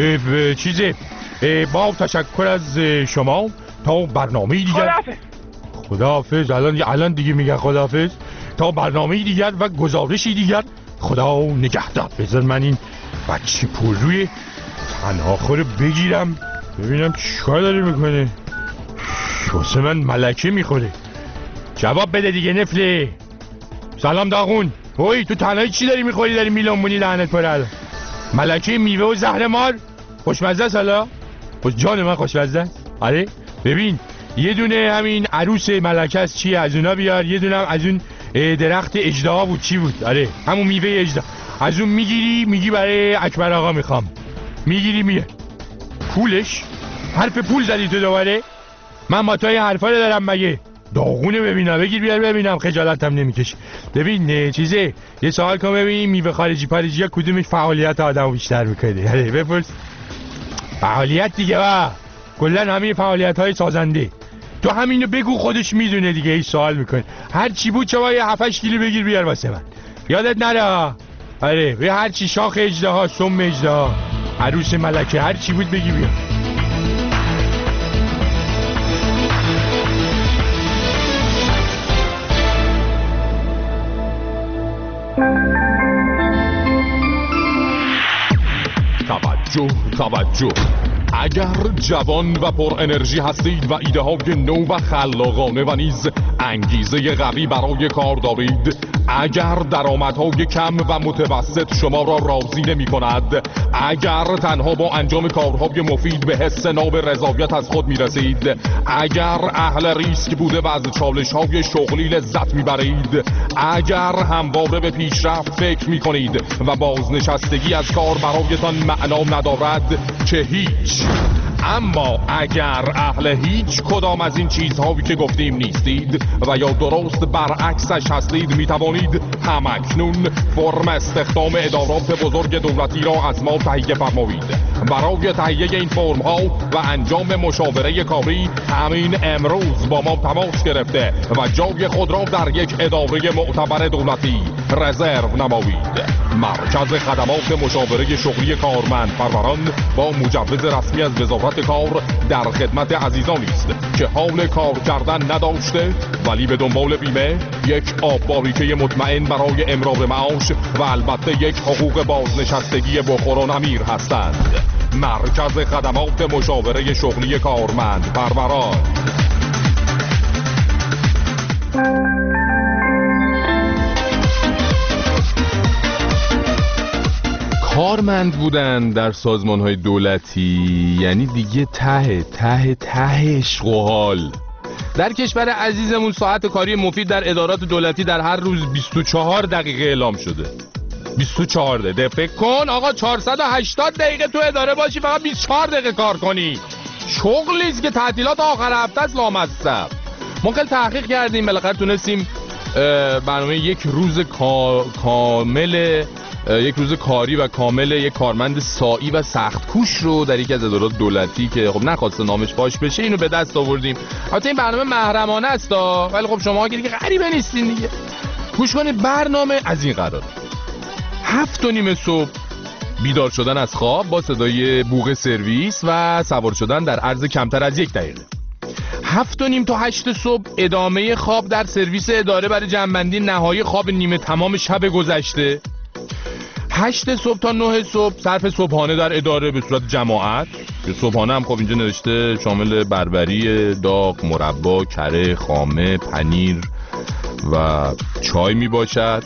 Speaker 13: با تشکر از شما تا برنامه دیگر. خداحافظ. الان دیگه میگه خداحافظ. تا برنامه دیگر و گزارشی دیگر خدا نگهدار. بذار من این بچه پرروی تنها خور بگیرم ببینم چیکار داره میکنه. واسه من ملکه میخوره. جواب بده دیگه نفله. سلام داغون. اوی تو تنهایی چی داری میخوری داری میلونمونی لعنت پره؟ ملکه میوه و زهر مار خوشمزه است. حالا جان من خوشمزه است. آره ببین یه دونه همین عروس ملکه است چیه از اونا بیار، یه دونه هم از اون درخت اژدها بود چی بود، آره همون میوه اژدها از اون میگیری میگی برای اکبر آقا میخوام، میگیری میه پولش حرف پول زدی تو دوباره. من ما توی حرفا رو دارم مگه؟ داغونه ببینم بگیر بیار ببینم خجالتم نمیکشه. ببین چیزه یه سوال کن ببین میوه خارجی ها کدومش فعالیت آدمو بیشتر میکنه؟ آره بپرس. فعالیت دیگه با کلا همین فعالیت‌های سازنده. تو همینو بگو خودش میدونه دیگه. ای سوال میکنه هر چی بود چه وای 7-8 کیلو بگیر بیار واسه من. یادت نره. آره به هر چی شاخ اژدها، سم اژدها، عروس ملکه هر چی بود بگی بیار.
Speaker 2: توجه اگر جوان و پر انرژی هستید و ایده های نو و خلاقانه و نیز انگیزه قوی برای کار دارید، اگر درآمدهای کم و متوسط شما را راضی نمی کند، اگر تنها با انجام کارهای مفید به حس ناب رضایت از خود می رسید، اگر اهل ریسک بوده و از چالش های شغلی لذت می برید، اگر همواره به پیشرفت فکر می کنید و بازنشستگی از کار برایتان معنا ندارد که هیچ. اما اگر اهل هیچ کدام از این چیزهایی که گفتیم نیستید و یا درست برعکسش هستید، می توانید همکنون فرم استخدام ادارات بزرگ دولتی را از ما تهیه فرمایید. برای تهیه این فرم ها و انجام مشاوره کاری همین امروز با ما تماس گرفته و جای خود را در یک اداره معتبر دولتی رزرو نمایید. مرکز خدمات مشاوره شغلی کارمند پروران با مجوز رسمی از وزارت کار در خدمت عزیزانی است که حال کار کردن نداشته ولی به دنبال بیمه، یک آب باریکه مطمئن برای امرار معاش و البته یک حقوق بازنشستگی بخور و نمیر هستند. مرکز خدمات مشاوره شغلی کارمند پروران. کارمند بودن در سازمان‌های دولتی یعنی دیگه ته عشق و حال. در کشور عزیزمون ساعت کاری مفید در ادارات دولتی در هر روز 24 دقیقه اعلام شده. 24 دقیقه. فکر کن آقا 480 دقیقه تو اداره باشی فقط 24 دقیقه کار کنی. شغلیست که تعطیلات آخر هفته است لامصب. ما خیلی تحقیق کردیم بالاخره تونستیم برنامه یک روز کامل یک روز کاری و کامل یک کارمند سائی و سخت کوش رو در یکی از ادارات دولتی که خب نخواسته نامش فاش بشه اینو به دست آوردیم. البته این برنامه محرمانه است ولی خب شما که دیگه غریبه نیستین دیگه. گوش کنید برنامه از این قرار: 7:30 صبح بیدار شدن از خواب با صدای بوق سرویس و سوار شدن در عرض کمتر از 1 دقیقه. 7:30 تا 8 صبح ادامه خواب در سرویس اداره برای جمع‌بندی نهایی خواب نیمه تمام شب گذشته. 8 صبح تا 9 صبح صرف صبحانه در اداره به صورت جماعت. صبحانه هم خب اینجا نوشته شامل بربری، داغ، مربا، کره، خامه، پنیر و چای می باشد.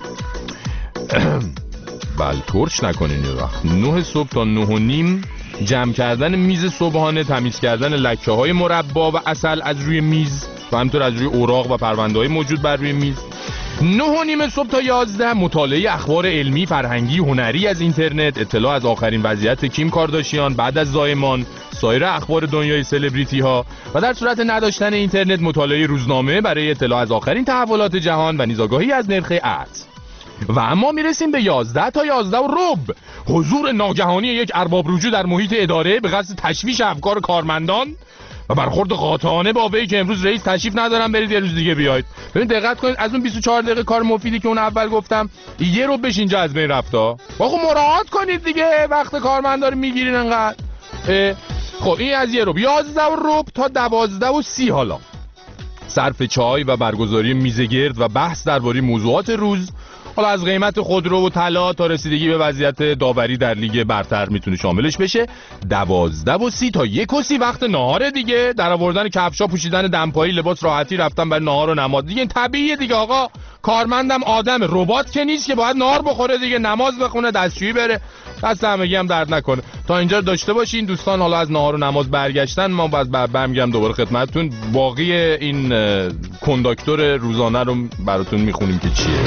Speaker 2: بله ترش نکنین یه وقت. 9 صبح تا 9:30 جمع کردن میز صبحانه، تمیز کردن لکه های مربا و عسل از روی میز و همینطور از روی اوراق و پرونده های موجود بر روی میز. 9:30 صبح تا 11 مطالعه اخبار علمی، فرهنگی، هنری از اینترنت، اطلاع از آخرین وضعیت کیم کارداشیان بعد از زایمان، سایر اخبار دنیای سلبریتی ها و در صورت نداشتن اینترنت مطالعه روزنامه برای اطلاع از آخرین تحولات جهان و نیز آگاهی از نرخ ارز. و اما میرسیم به 11 تا 11:15 حضور ناگهانی یک ارباب رجوع در محیط اداره به قصد تشویش افکار کارمندان و برخورد قاطعانه با وی که امروز رئیس تشریف ندارم برید یه روز دیگه بیاید. ببین دقت کنید از اون 24 دقیقه کار مفیدی که اون اول گفتم یه رو بش اینجا از بین رفتا. خب مراعات کنید دیگه وقت کارمندا رو میگیرین انقدر. خب این از یه رو 11:15 تا 12:30 حالا صرف چای و برگزاری میزگرد و بحث درباره موضوعات روز، حالا از قیمت خودرو و طلا تا رسیدگی به وضعیت داوری در لیگ برتر میتونه شاملش بشه. 12:30 تا 1:30 وقت نهار دیگه، در آوردن کفشا، پوشیدن دمپایی، لباس راحتی، رفتن برای نهار و نماز دیگه. این طبیعیه دیگه آقا، کارمندم آدم، ربات که نیست که باید نهار بخوره دیگه، نماز بخونه، دستشویی بره. دست همگی هم درد نکنه. تا اینجا داشته باشین دوستان. حالا از نهار و نماز برگشتن ما باز برمیگردم دوباره خدمتتون. باقی این کنداکتور روزانه رو براتون میخونیم که چیه.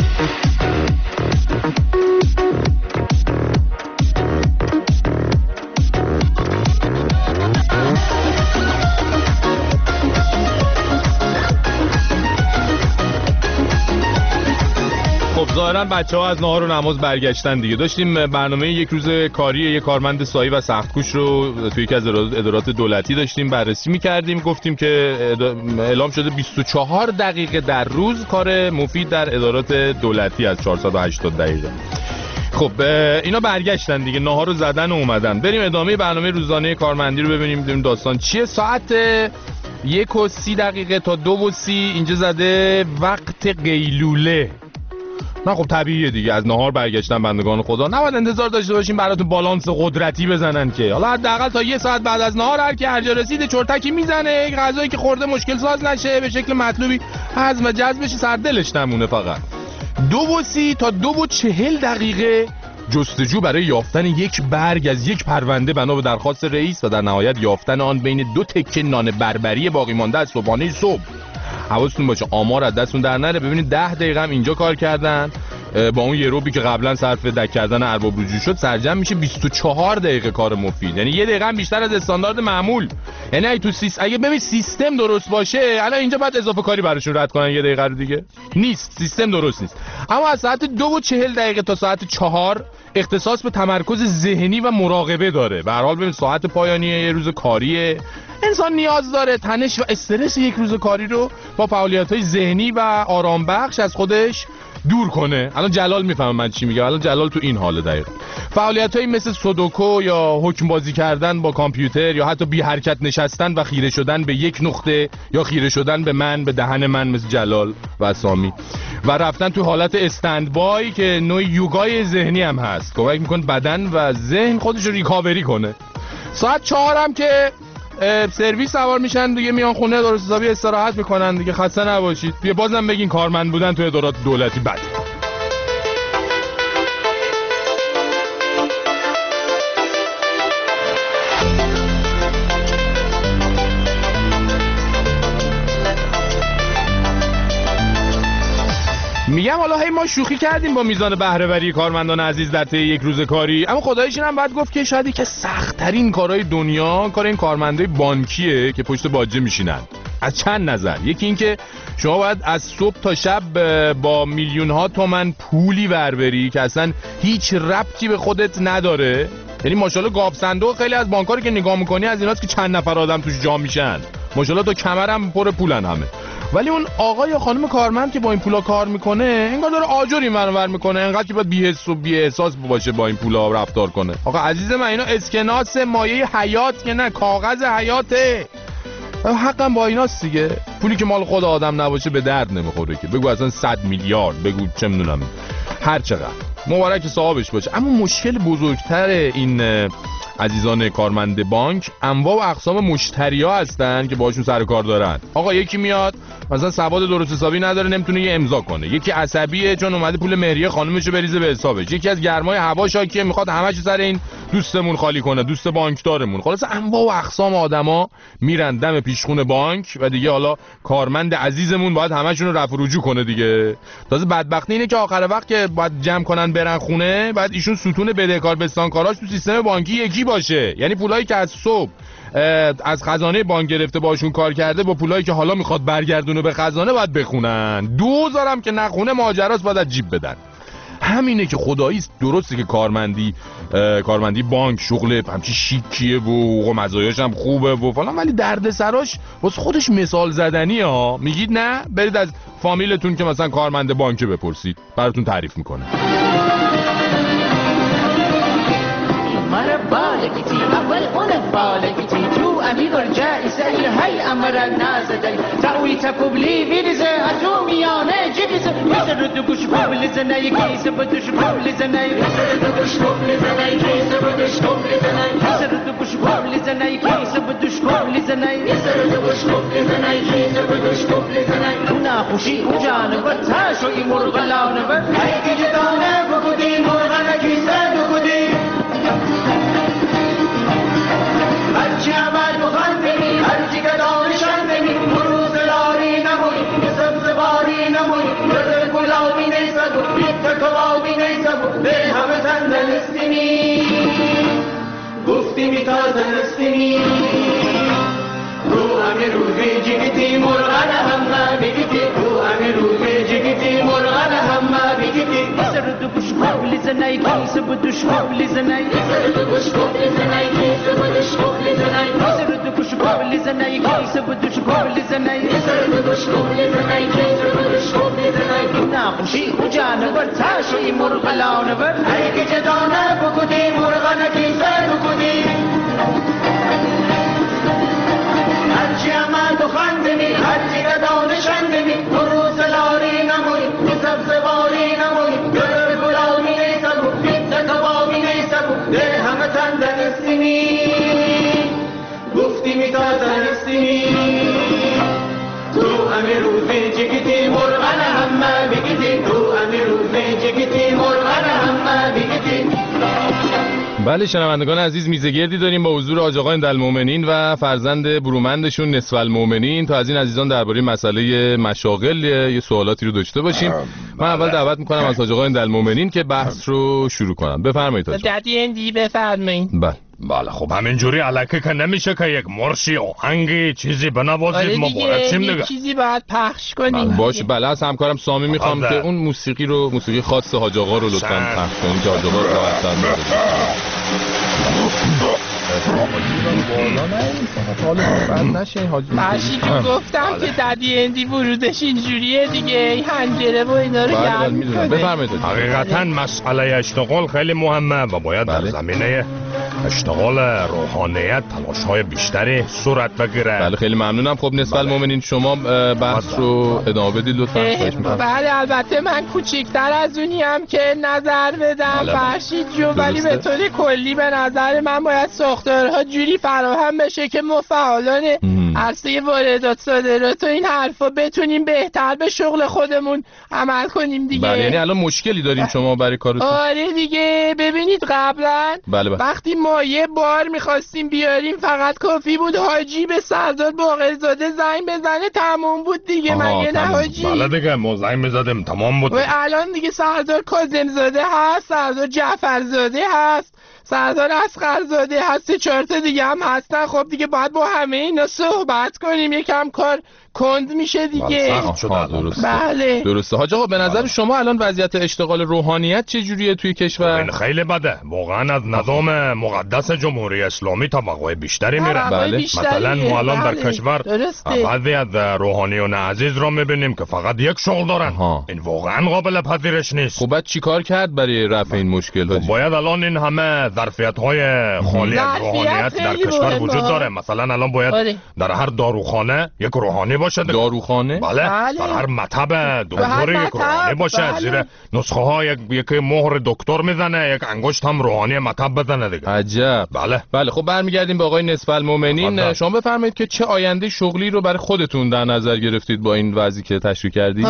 Speaker 2: ظاهرا بچه‌ها از نهار و نماز برگشتن دیگه. داشتیم برنامه یک روز کاری یک کارمند سائی و سخت‌کوش رو توی یکی از ادارات دولتی داشتیم بررسی می‌کردیم. گفتیم که اعلام شده 24 دقیقه در روز کار مفید در ادارات دولتی از 480 دقیقه. خب اینا برگشتن دیگه، نهار رو زدن و اومدن. بریم ادامه برنامه روزانه کارمندی رو ببینیم داستان چیه. ساعت 1:30 تا 2:30 اینجا زده وقت قیلوله. نه خب طبیعیه دیگه، از نهار برگشتن بندگان خدا، نباید انتظار داشته باشیم براتون بالانس قدرتی بزنن که. حالا حداقل تا 1 ساعت بعد از نهار هر کی هر جا رسید چرتکی میزنه، غذایی که خورده مشکل ساز نشه، به شکل مطلوبی هضم و جذب بشه، سر دلش نمونه. فقط 2:30 تا 2:40 جستجو برای یافتن یک برگ از یک پرونده بنا به درخواست رئیس و در نهایت یافتن آن بین 2 تکه نان بربری باقی مانده از صبحانه صبح. حواستون باشه آمار از دستون در نره. ببینید 10 دقیقه هم اینجا کار کردن با اون یه روبی که قبلا صرف دک کردن ارباب رجوع شد، سرجم میشه 24 دقیقه کار مفید. یعنی 1 دقیقه هم بیشتر از استاندارد معمول. یعنی اگه ببین سیستم درست باشه الان اینجا بعد اضافه کاری براشون رد کنن 1 دقیقه رو دیگه. نیست، سیستم درست نیست. اما از ساعت 2:40 تا ساعت 4 اختصاص به تمرکز ذهنی و مراقبه داره. به هر حال ببین ساعت پایانی یه روز کاریه، انسان نیاز داره تنش و استرس یک روز کاری رو با فعالیت‌های ذهنی و آرام بخش از خودش دور کنه. الان جلال میفهمه من چی میگم. الان جلال تو این حال دقیقاً. فعالیت‌هایی مثل سودوکو یا حکم بازی کردن با کامپیوتر یا حتی بی حرکت نشستن و خیره شدن به یک نقطه یا خیره شدن به من، به دهن من مثل جلال و سامی، و رفتن تو حالت استندبای که نوع یوگای ذهنی هم هست، کمک میکنه بدن و ذهن خودش رو ریکاوری کنه. ساعت 4 هم که سرویس سوار میشن دیگه، میان خونه درست حسابی استراحت میکنن دیگه. خسته نباشید. بیا بازم بگین کارمند بودن تو ادارات دولتی بده. میگم حالا هی ما شوخی کردیم با میزان بهره‌وری کارمندان عزیز در طی یک روز کاری، اما خداییش اینم باید گفت که شاید یکی از سخت‌ترین کارهای دنیا کار این کارمندای بانکیه که پشت باجه میشینن. از چند نظر. یکی این که شما باید از صبح تا شب با میلیون‌ها تومان پولی وربری که اصلا هیچ ربطی به خودت نداره. یعنی ماشاءالله گاف صندوق خیلی از بانک‌ها رو که نگاه می‌کنی از ایناست که چند نفر آدم توش جا میشن. ماشاءالله تا کمرم پر پولن همه. ولی اون آقا یا خانم کارمند که با این پولا کار میکنه انگار داره آجری منور میکنه، انقدر که باید بی‌حس و بی‌احساس باشه با این پولا رفتار کنه. آقا عزیز من اینا اسکناس مایه حیات که نه، کاغذ حیاته. حقا با ایناست دیگه. پولی که مال خود آدم نباشه به درد نمیخوره که. بگو اصلا 100 میلیارد، بگو چه میدونم هر چقدر، مبارک صاحبش باشه. اما مشکل بزرگتر این عزیزان کارمند بانک انواع و اقسام مشتری‌ها هستن که باشون سر کار دارن. آقا یکی میاد مثلا سواد درست حسابی نداره، نمیتونه یه امضا کنه. یکی عصبیه چون اومده پول مهریه خانومشو بریزه به حسابش. یکی از گرمای هوا شاکیه میخواد همه‌ش سر این دوستمون خالی کنه، دوست بانکدارمون. خلاص انواع و اقسام آدما میرن دم پیشخون بانک و دیگه حالا کارمند عزیزمون باید همه‌شون رو رفع و رجوع کنه دیگه. تازه بدبختی اینه که آخر وقت که باید جمع کنن برن خونه، بعد ایشون ستون بدهکار بستانکاراش تو سیستم بانکی یکی باشه. یعنی پولایی که از صبح از خزانه بانک گرفته باشون کار کرده با پولایی که حالا میخواد برگردونه به خزانه باید بخونن. 2000 هم که نخونه ماجراست، باید از جیب بدن. همینه که خدایی درسته که کارمندی بانک شغل همچی شیکیه و مزایاش هم خوبه و فلان، ولی دردسراش واسه خودش مثال زدنی ها. میگید نه؟ برید از فامیلتون که مثلا کارمند بانک بپرسید، براتون تعریف میکنه.
Speaker 14: بالكتي أول أنا بالكتي تو أمير الجائزة هاي أمر الناس داي تأوي تكوبلي فيرزة أتوميانة جبزة يسرد قش قبل زناي كيس بدش قبل زناي يسرد قش قبل زناي كيس بدش قبل زناي يسرد قش قبل زناي كيس بدش قبل زناي يسرد قش قبل زناي كيس بدش قبل زناي ناخوشي وجانب تاشو مرغلان بر هاي كجدانة بقدي مرغلة كيسة بقدي هرچی عمل بخندمی هرچی که دانشندمی مروز لاری نموی سبز باری نموی گرد گلابی نیسد و بیت کبابی نیسد و به همه تندنستیمی گفتیمی تا زنستیمی رو همه روزی جگتی مرغن همه بگیتی رو همه روزی جگتی مرغن همه بگیتی سرد بش قبل زنای کیس بدش قبل زنای سرد بش قبل زنای کیس بدش قبل زنای سرد بش قبل زنای کیس بدش قبل زنای سرد بش قبل زنای کیس بدش قبل زنای ناخوشی و جانور تاشوی مرغلان ور ای که جدانه بکدی مرغن کیسه بکدی هرچی عمل بخندمی هرچی که دانشندمی مروز لاری نموی سبز باری نموی گرد گلابی نیسم و بیت کبابی نیسم و ده همه تندنستیمی گفتیمی تا زنستیمی تو همه روزی جگیتی مرغن همه بگیتی تو همه روزی جگیتی مرغن همه بگیتی.
Speaker 2: بله شنوندگان عزیز، میزگردی داریم با حضور حاج آقا عندالمؤمنین و فرزند برومندشون نصف المؤمنین تا از این عزیزان درباره مسئله مشاغل یه سوالاتی رو داشته باشیم. من اول دعوت میکنم از حاج آقا عندالمؤمنین که بحث رو شروع کنم. بفرمایید حاج آقا.
Speaker 11: دادی اندی بفرمایید.
Speaker 13: بله خب همینجوری الکه که نمیشه که یک مرشی آهنگی چیزی بنوازید ما باید چیم دیگه
Speaker 11: چیزی باید پخش کنیم.
Speaker 2: باشه بله از همکارم سامی میخوام که اون موسیقی خاص حاج آقا رو لطفاً پخش کنید که حاج آقا رو راحت‌تر
Speaker 11: باشی که گفتم که دادی اندی ورودش اینجوریه دیگه، این هنجره و اینا رو گرم میکنه.
Speaker 2: بفرمایید.
Speaker 13: حقیقتا مسئله اشتغال خیلی مهمه و باید در زمینه اشتغال روحانیت تلاش‌های بیشتری صورت بگیره.
Speaker 2: بله خیلی ممنونم. خب نصف المؤمنین شما بحث رو ادامه بدید لطفاً.
Speaker 11: بله البته من کوچیک‌تر از اونیم که نظر بدم فرشید جو، ولی به طور کلی به نظر من باید ساختارها جوری فراهم بشه که ما فعالان عرصه واردات صادرات و این حرفا بتونیم بهتر به شغل خودمون عمل کنیم دیگه.
Speaker 2: بله، یعنی الان مشکلی داریم شما برای کارتون؟
Speaker 11: آره دیگه، ببینید قبلا
Speaker 2: بله.
Speaker 11: وقتی ما یه بار میخواستیم بیاریم فقط کافی بود حاجی به سردار باقرزاده زنگ بزنه تمام بود دیگه. مگه نه حاجی؟
Speaker 13: بله دیگه، ما زنگ میزدیم تمام بود.
Speaker 11: و الان دیگه سردار کاظم‌زاده هست، سردار جعفرزاده هست، سردار اصغرزاده هست، 4 تا دیگه هم هستن. خب دیگه باید با همه اینا صحبت کنیم، یکم کار کند میشه دیگه.
Speaker 2: بله درسته. حاج آقا به نظر شما الان وضعیت اشتغال روحانیت چه جوریه توی کشور؟
Speaker 13: خیلی بده واقعا. از نظام مقدس جمهوری اسلامی توقع بیشتری میره.
Speaker 2: بله.
Speaker 13: مثلا ما الان در کشور بعضی از روحانیون عزیز را میبینیم که فقط یک شغل دارن. این واقعا قابل پذیرش نیست.
Speaker 2: خب بعد چیکار کرد برای رفع این مشکل حاجی؟
Speaker 13: باید الان این همه ظرفیت‌های خالی از روحانیت در کشور وجود داره. مثلا الان باید در هر داروخانه یک روحانی باشه.
Speaker 2: داروخانه؟
Speaker 13: بله. در هر مطب دکتری یک روحانی باشه. زیر نسخه ها یک مهر دکتر میزنه، یک انگشت هم روحانی مطب بزنه دیگه.
Speaker 2: عجب.
Speaker 13: بله.
Speaker 2: خب برمیگردیم به آقای نصف المؤمنین. شما بفرمایید که چه آینده شغلی رو برای خودتون در نظر گرفتید با این وضعی که تشریح کردید؟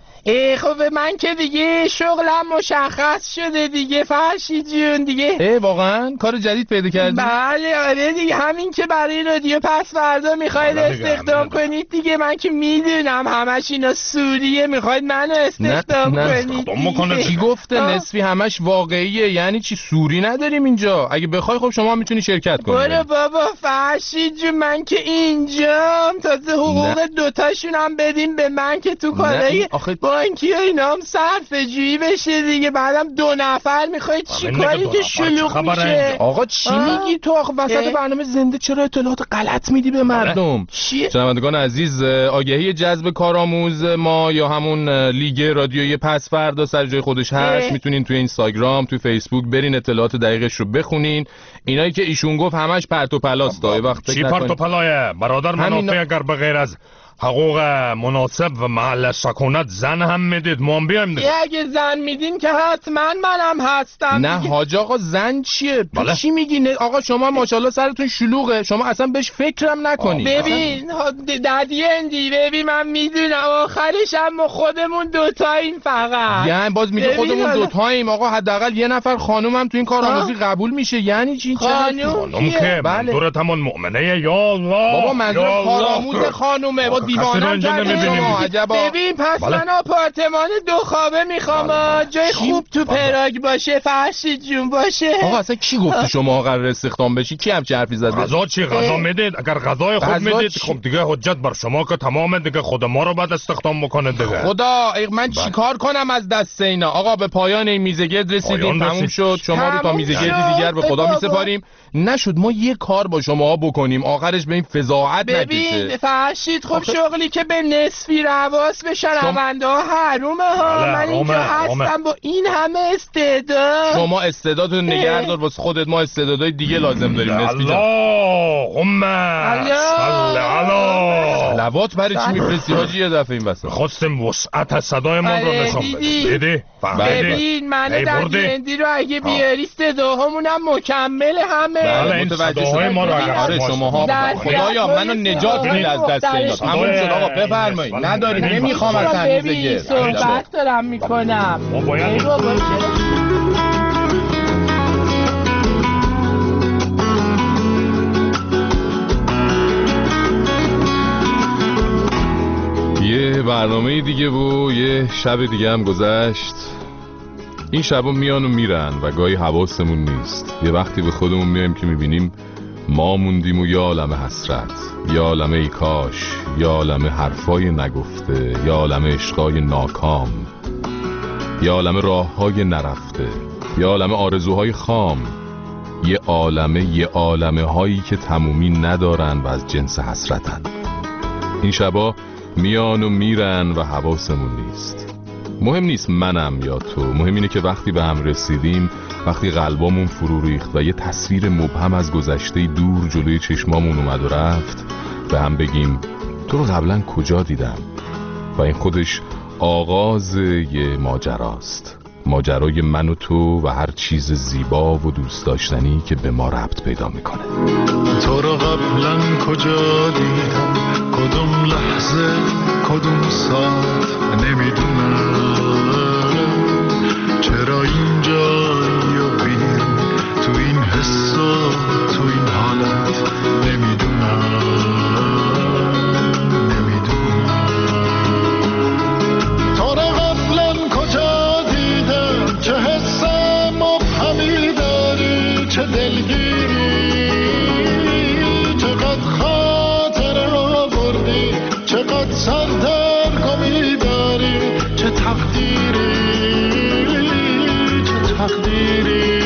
Speaker 11: خب من که دیگه شغلم مشخص شده دیگه فرشید جون دیگه.
Speaker 2: واقعا کار جدید پیدا کردی؟
Speaker 11: بله آره دیگه، همین که برای رادیو پس فردا میخواید استخدام کنید دیگه. من که میدونم همش اینا سوریه، میخواید منو استخدام کنید.
Speaker 2: کی گفته نصفی همش واقعیه؟ یعنی چی سوری نداریم اینجا؟ اگه بخوای خب شما میتونی شرکت کنی.
Speaker 11: برو بابا فرشید جون، من که اینجام تازه حقوق دوتاشون هم بدیم به من که تو کارای بانکی و اینا هم صرفه جویی بشه دیگه. بعدم 2 نفر میخواید چی کاری که شلوغ میشه؟
Speaker 2: آقا چی میگی تو؟ آقا وسط برنامه زنده چرا اطلاعات غلط میدی به مردم؟ شنوندگان عزیز، آگهی جذب کارآموز ما یا همون لیگ رادیویی پس فردا سر جای خودش هست. میتونین توی اینستاگرام، توی فیسبوک برین اطلاعات دقیقش رو بخونین. اینایی که ایشون گفت همش پرت و پلاست. وقت
Speaker 13: چی پرت و پلایه برادر؟ منافع اگر بغیر از حقوق مناسب و محل سکونت زن هم میدید ما هم بیایم دیگه.
Speaker 11: اگه زن میدین که حتما منم هستم.
Speaker 2: نه حاج آقا زن چیه؟ تو چی میگی؟ آقا شما ماشاءالله سرتون شلوغه، شما اصلا بهش فکرم نکنید.
Speaker 11: ببین ددی اندی، ببین من میدونم آخرش هم خودمون دوتاییم فقط.
Speaker 2: یعنی باز میگه خودمون دوتاییم؟ آقا حداقل یه نفر خانوم هم تو این کارآموزی قبول میشه. یعنی چی؟
Speaker 11: خانوم
Speaker 13: که منظورت همون مؤمنه یا الله؟
Speaker 2: بابا منظور کارآموز خانومه. دیوانم
Speaker 11: ببین پس من آپارتمان 2 خوابه میخوام، جای خوب تو پراگ باشه، فرشید جون باشه.
Speaker 2: آقا اصلا کی گفت شما قرار استخدام بشی؟ کی همچه حرفی زده؟
Speaker 13: غذا چی؟ غذا میدید؟ اگر غذای خوب میدید خب دیگه حجت بر شما که تمام دیگه. خود ما رو بعد استخدام بکنه دیگه.
Speaker 2: خدا من چیکار کنم از دست اینا؟ آقا به پایان این میزگرد رسیدیم، تموم شد. شما رو تا میزگردی دیگر به خدا میسپاریم. نشد ما یه کار با شما بکنیم آخرش به این فضاحت نکشه.
Speaker 11: ببین فرشید خب شغلی که به نصفی رواس به شنونده ها حرومه ها. من اینجا هستم با این همه استعداد.
Speaker 2: شما استعدادتون نگه دار واسه خودت، ما استعدادهای دیگه لازم داریم. نصفی جان
Speaker 13: اللهم صل علی
Speaker 2: لوات برای چی میفرستی حاجی یه دفعه این واسه؟
Speaker 13: خواستم وسعت صدای ما رو نشون بدی.
Speaker 11: ببین من دندی رو اگه بیاری صداهامونم مکمل همه.
Speaker 2: بله متوجه شدم. ما رو اگه شماها خدایا منو نجات بده از دست اینا. تموم شد آقا بفرمایید. نداریم نمیخوام اصلا دیگه.
Speaker 11: صحبت دارم میکنم.
Speaker 13: ما باید
Speaker 2: یه برنامه دیگه و یه شب دیگه هم گذشت. این شبا میان و میرن و گاهی حواسمون نیست. یه وقتی به خودمون میایم که میبینیم ما موندیم و یا عالم حسرت، یا عالم ای کاش، یا عالم حرفای نگفته، یا عالم عشقای ناکام، یا عالم راههای نرفته، یا عالم آرزوهای خام، یه عالمه هایی که تمومی ندارن و از جنس حسرتن. این شبا میان و میرن و حواسمون نیست. مهم نیست منم یا تو، مهم اینه که وقتی به هم رسیدیم، وقتی قلبامون فرو ریخت و یه تصویر مبهم از گذشته دور جلوی چشمامون اومد و رفت، به هم بگیم تو رو قبلا کجا دیدم. و این خودش آغاز یه ماجراست. ماجرای من و تو و هر چیز زیبا و دوست داشتنی که به ما ربط پیدا میکنه.
Speaker 15: تو رو قبلا کجا دیدم، کدوم لحظه کدوم ساعت نمیدونم، چرا اینجایی و بیرون تو این حس و تو این حالت نمیدونم. تو رو قبلا کجا دیدم، چه حس مبهمی داری، چه دلگیری، چقدر خاطره آوردی، چقدر سردرگمی داری، چه تقدیری، چه تقدیری.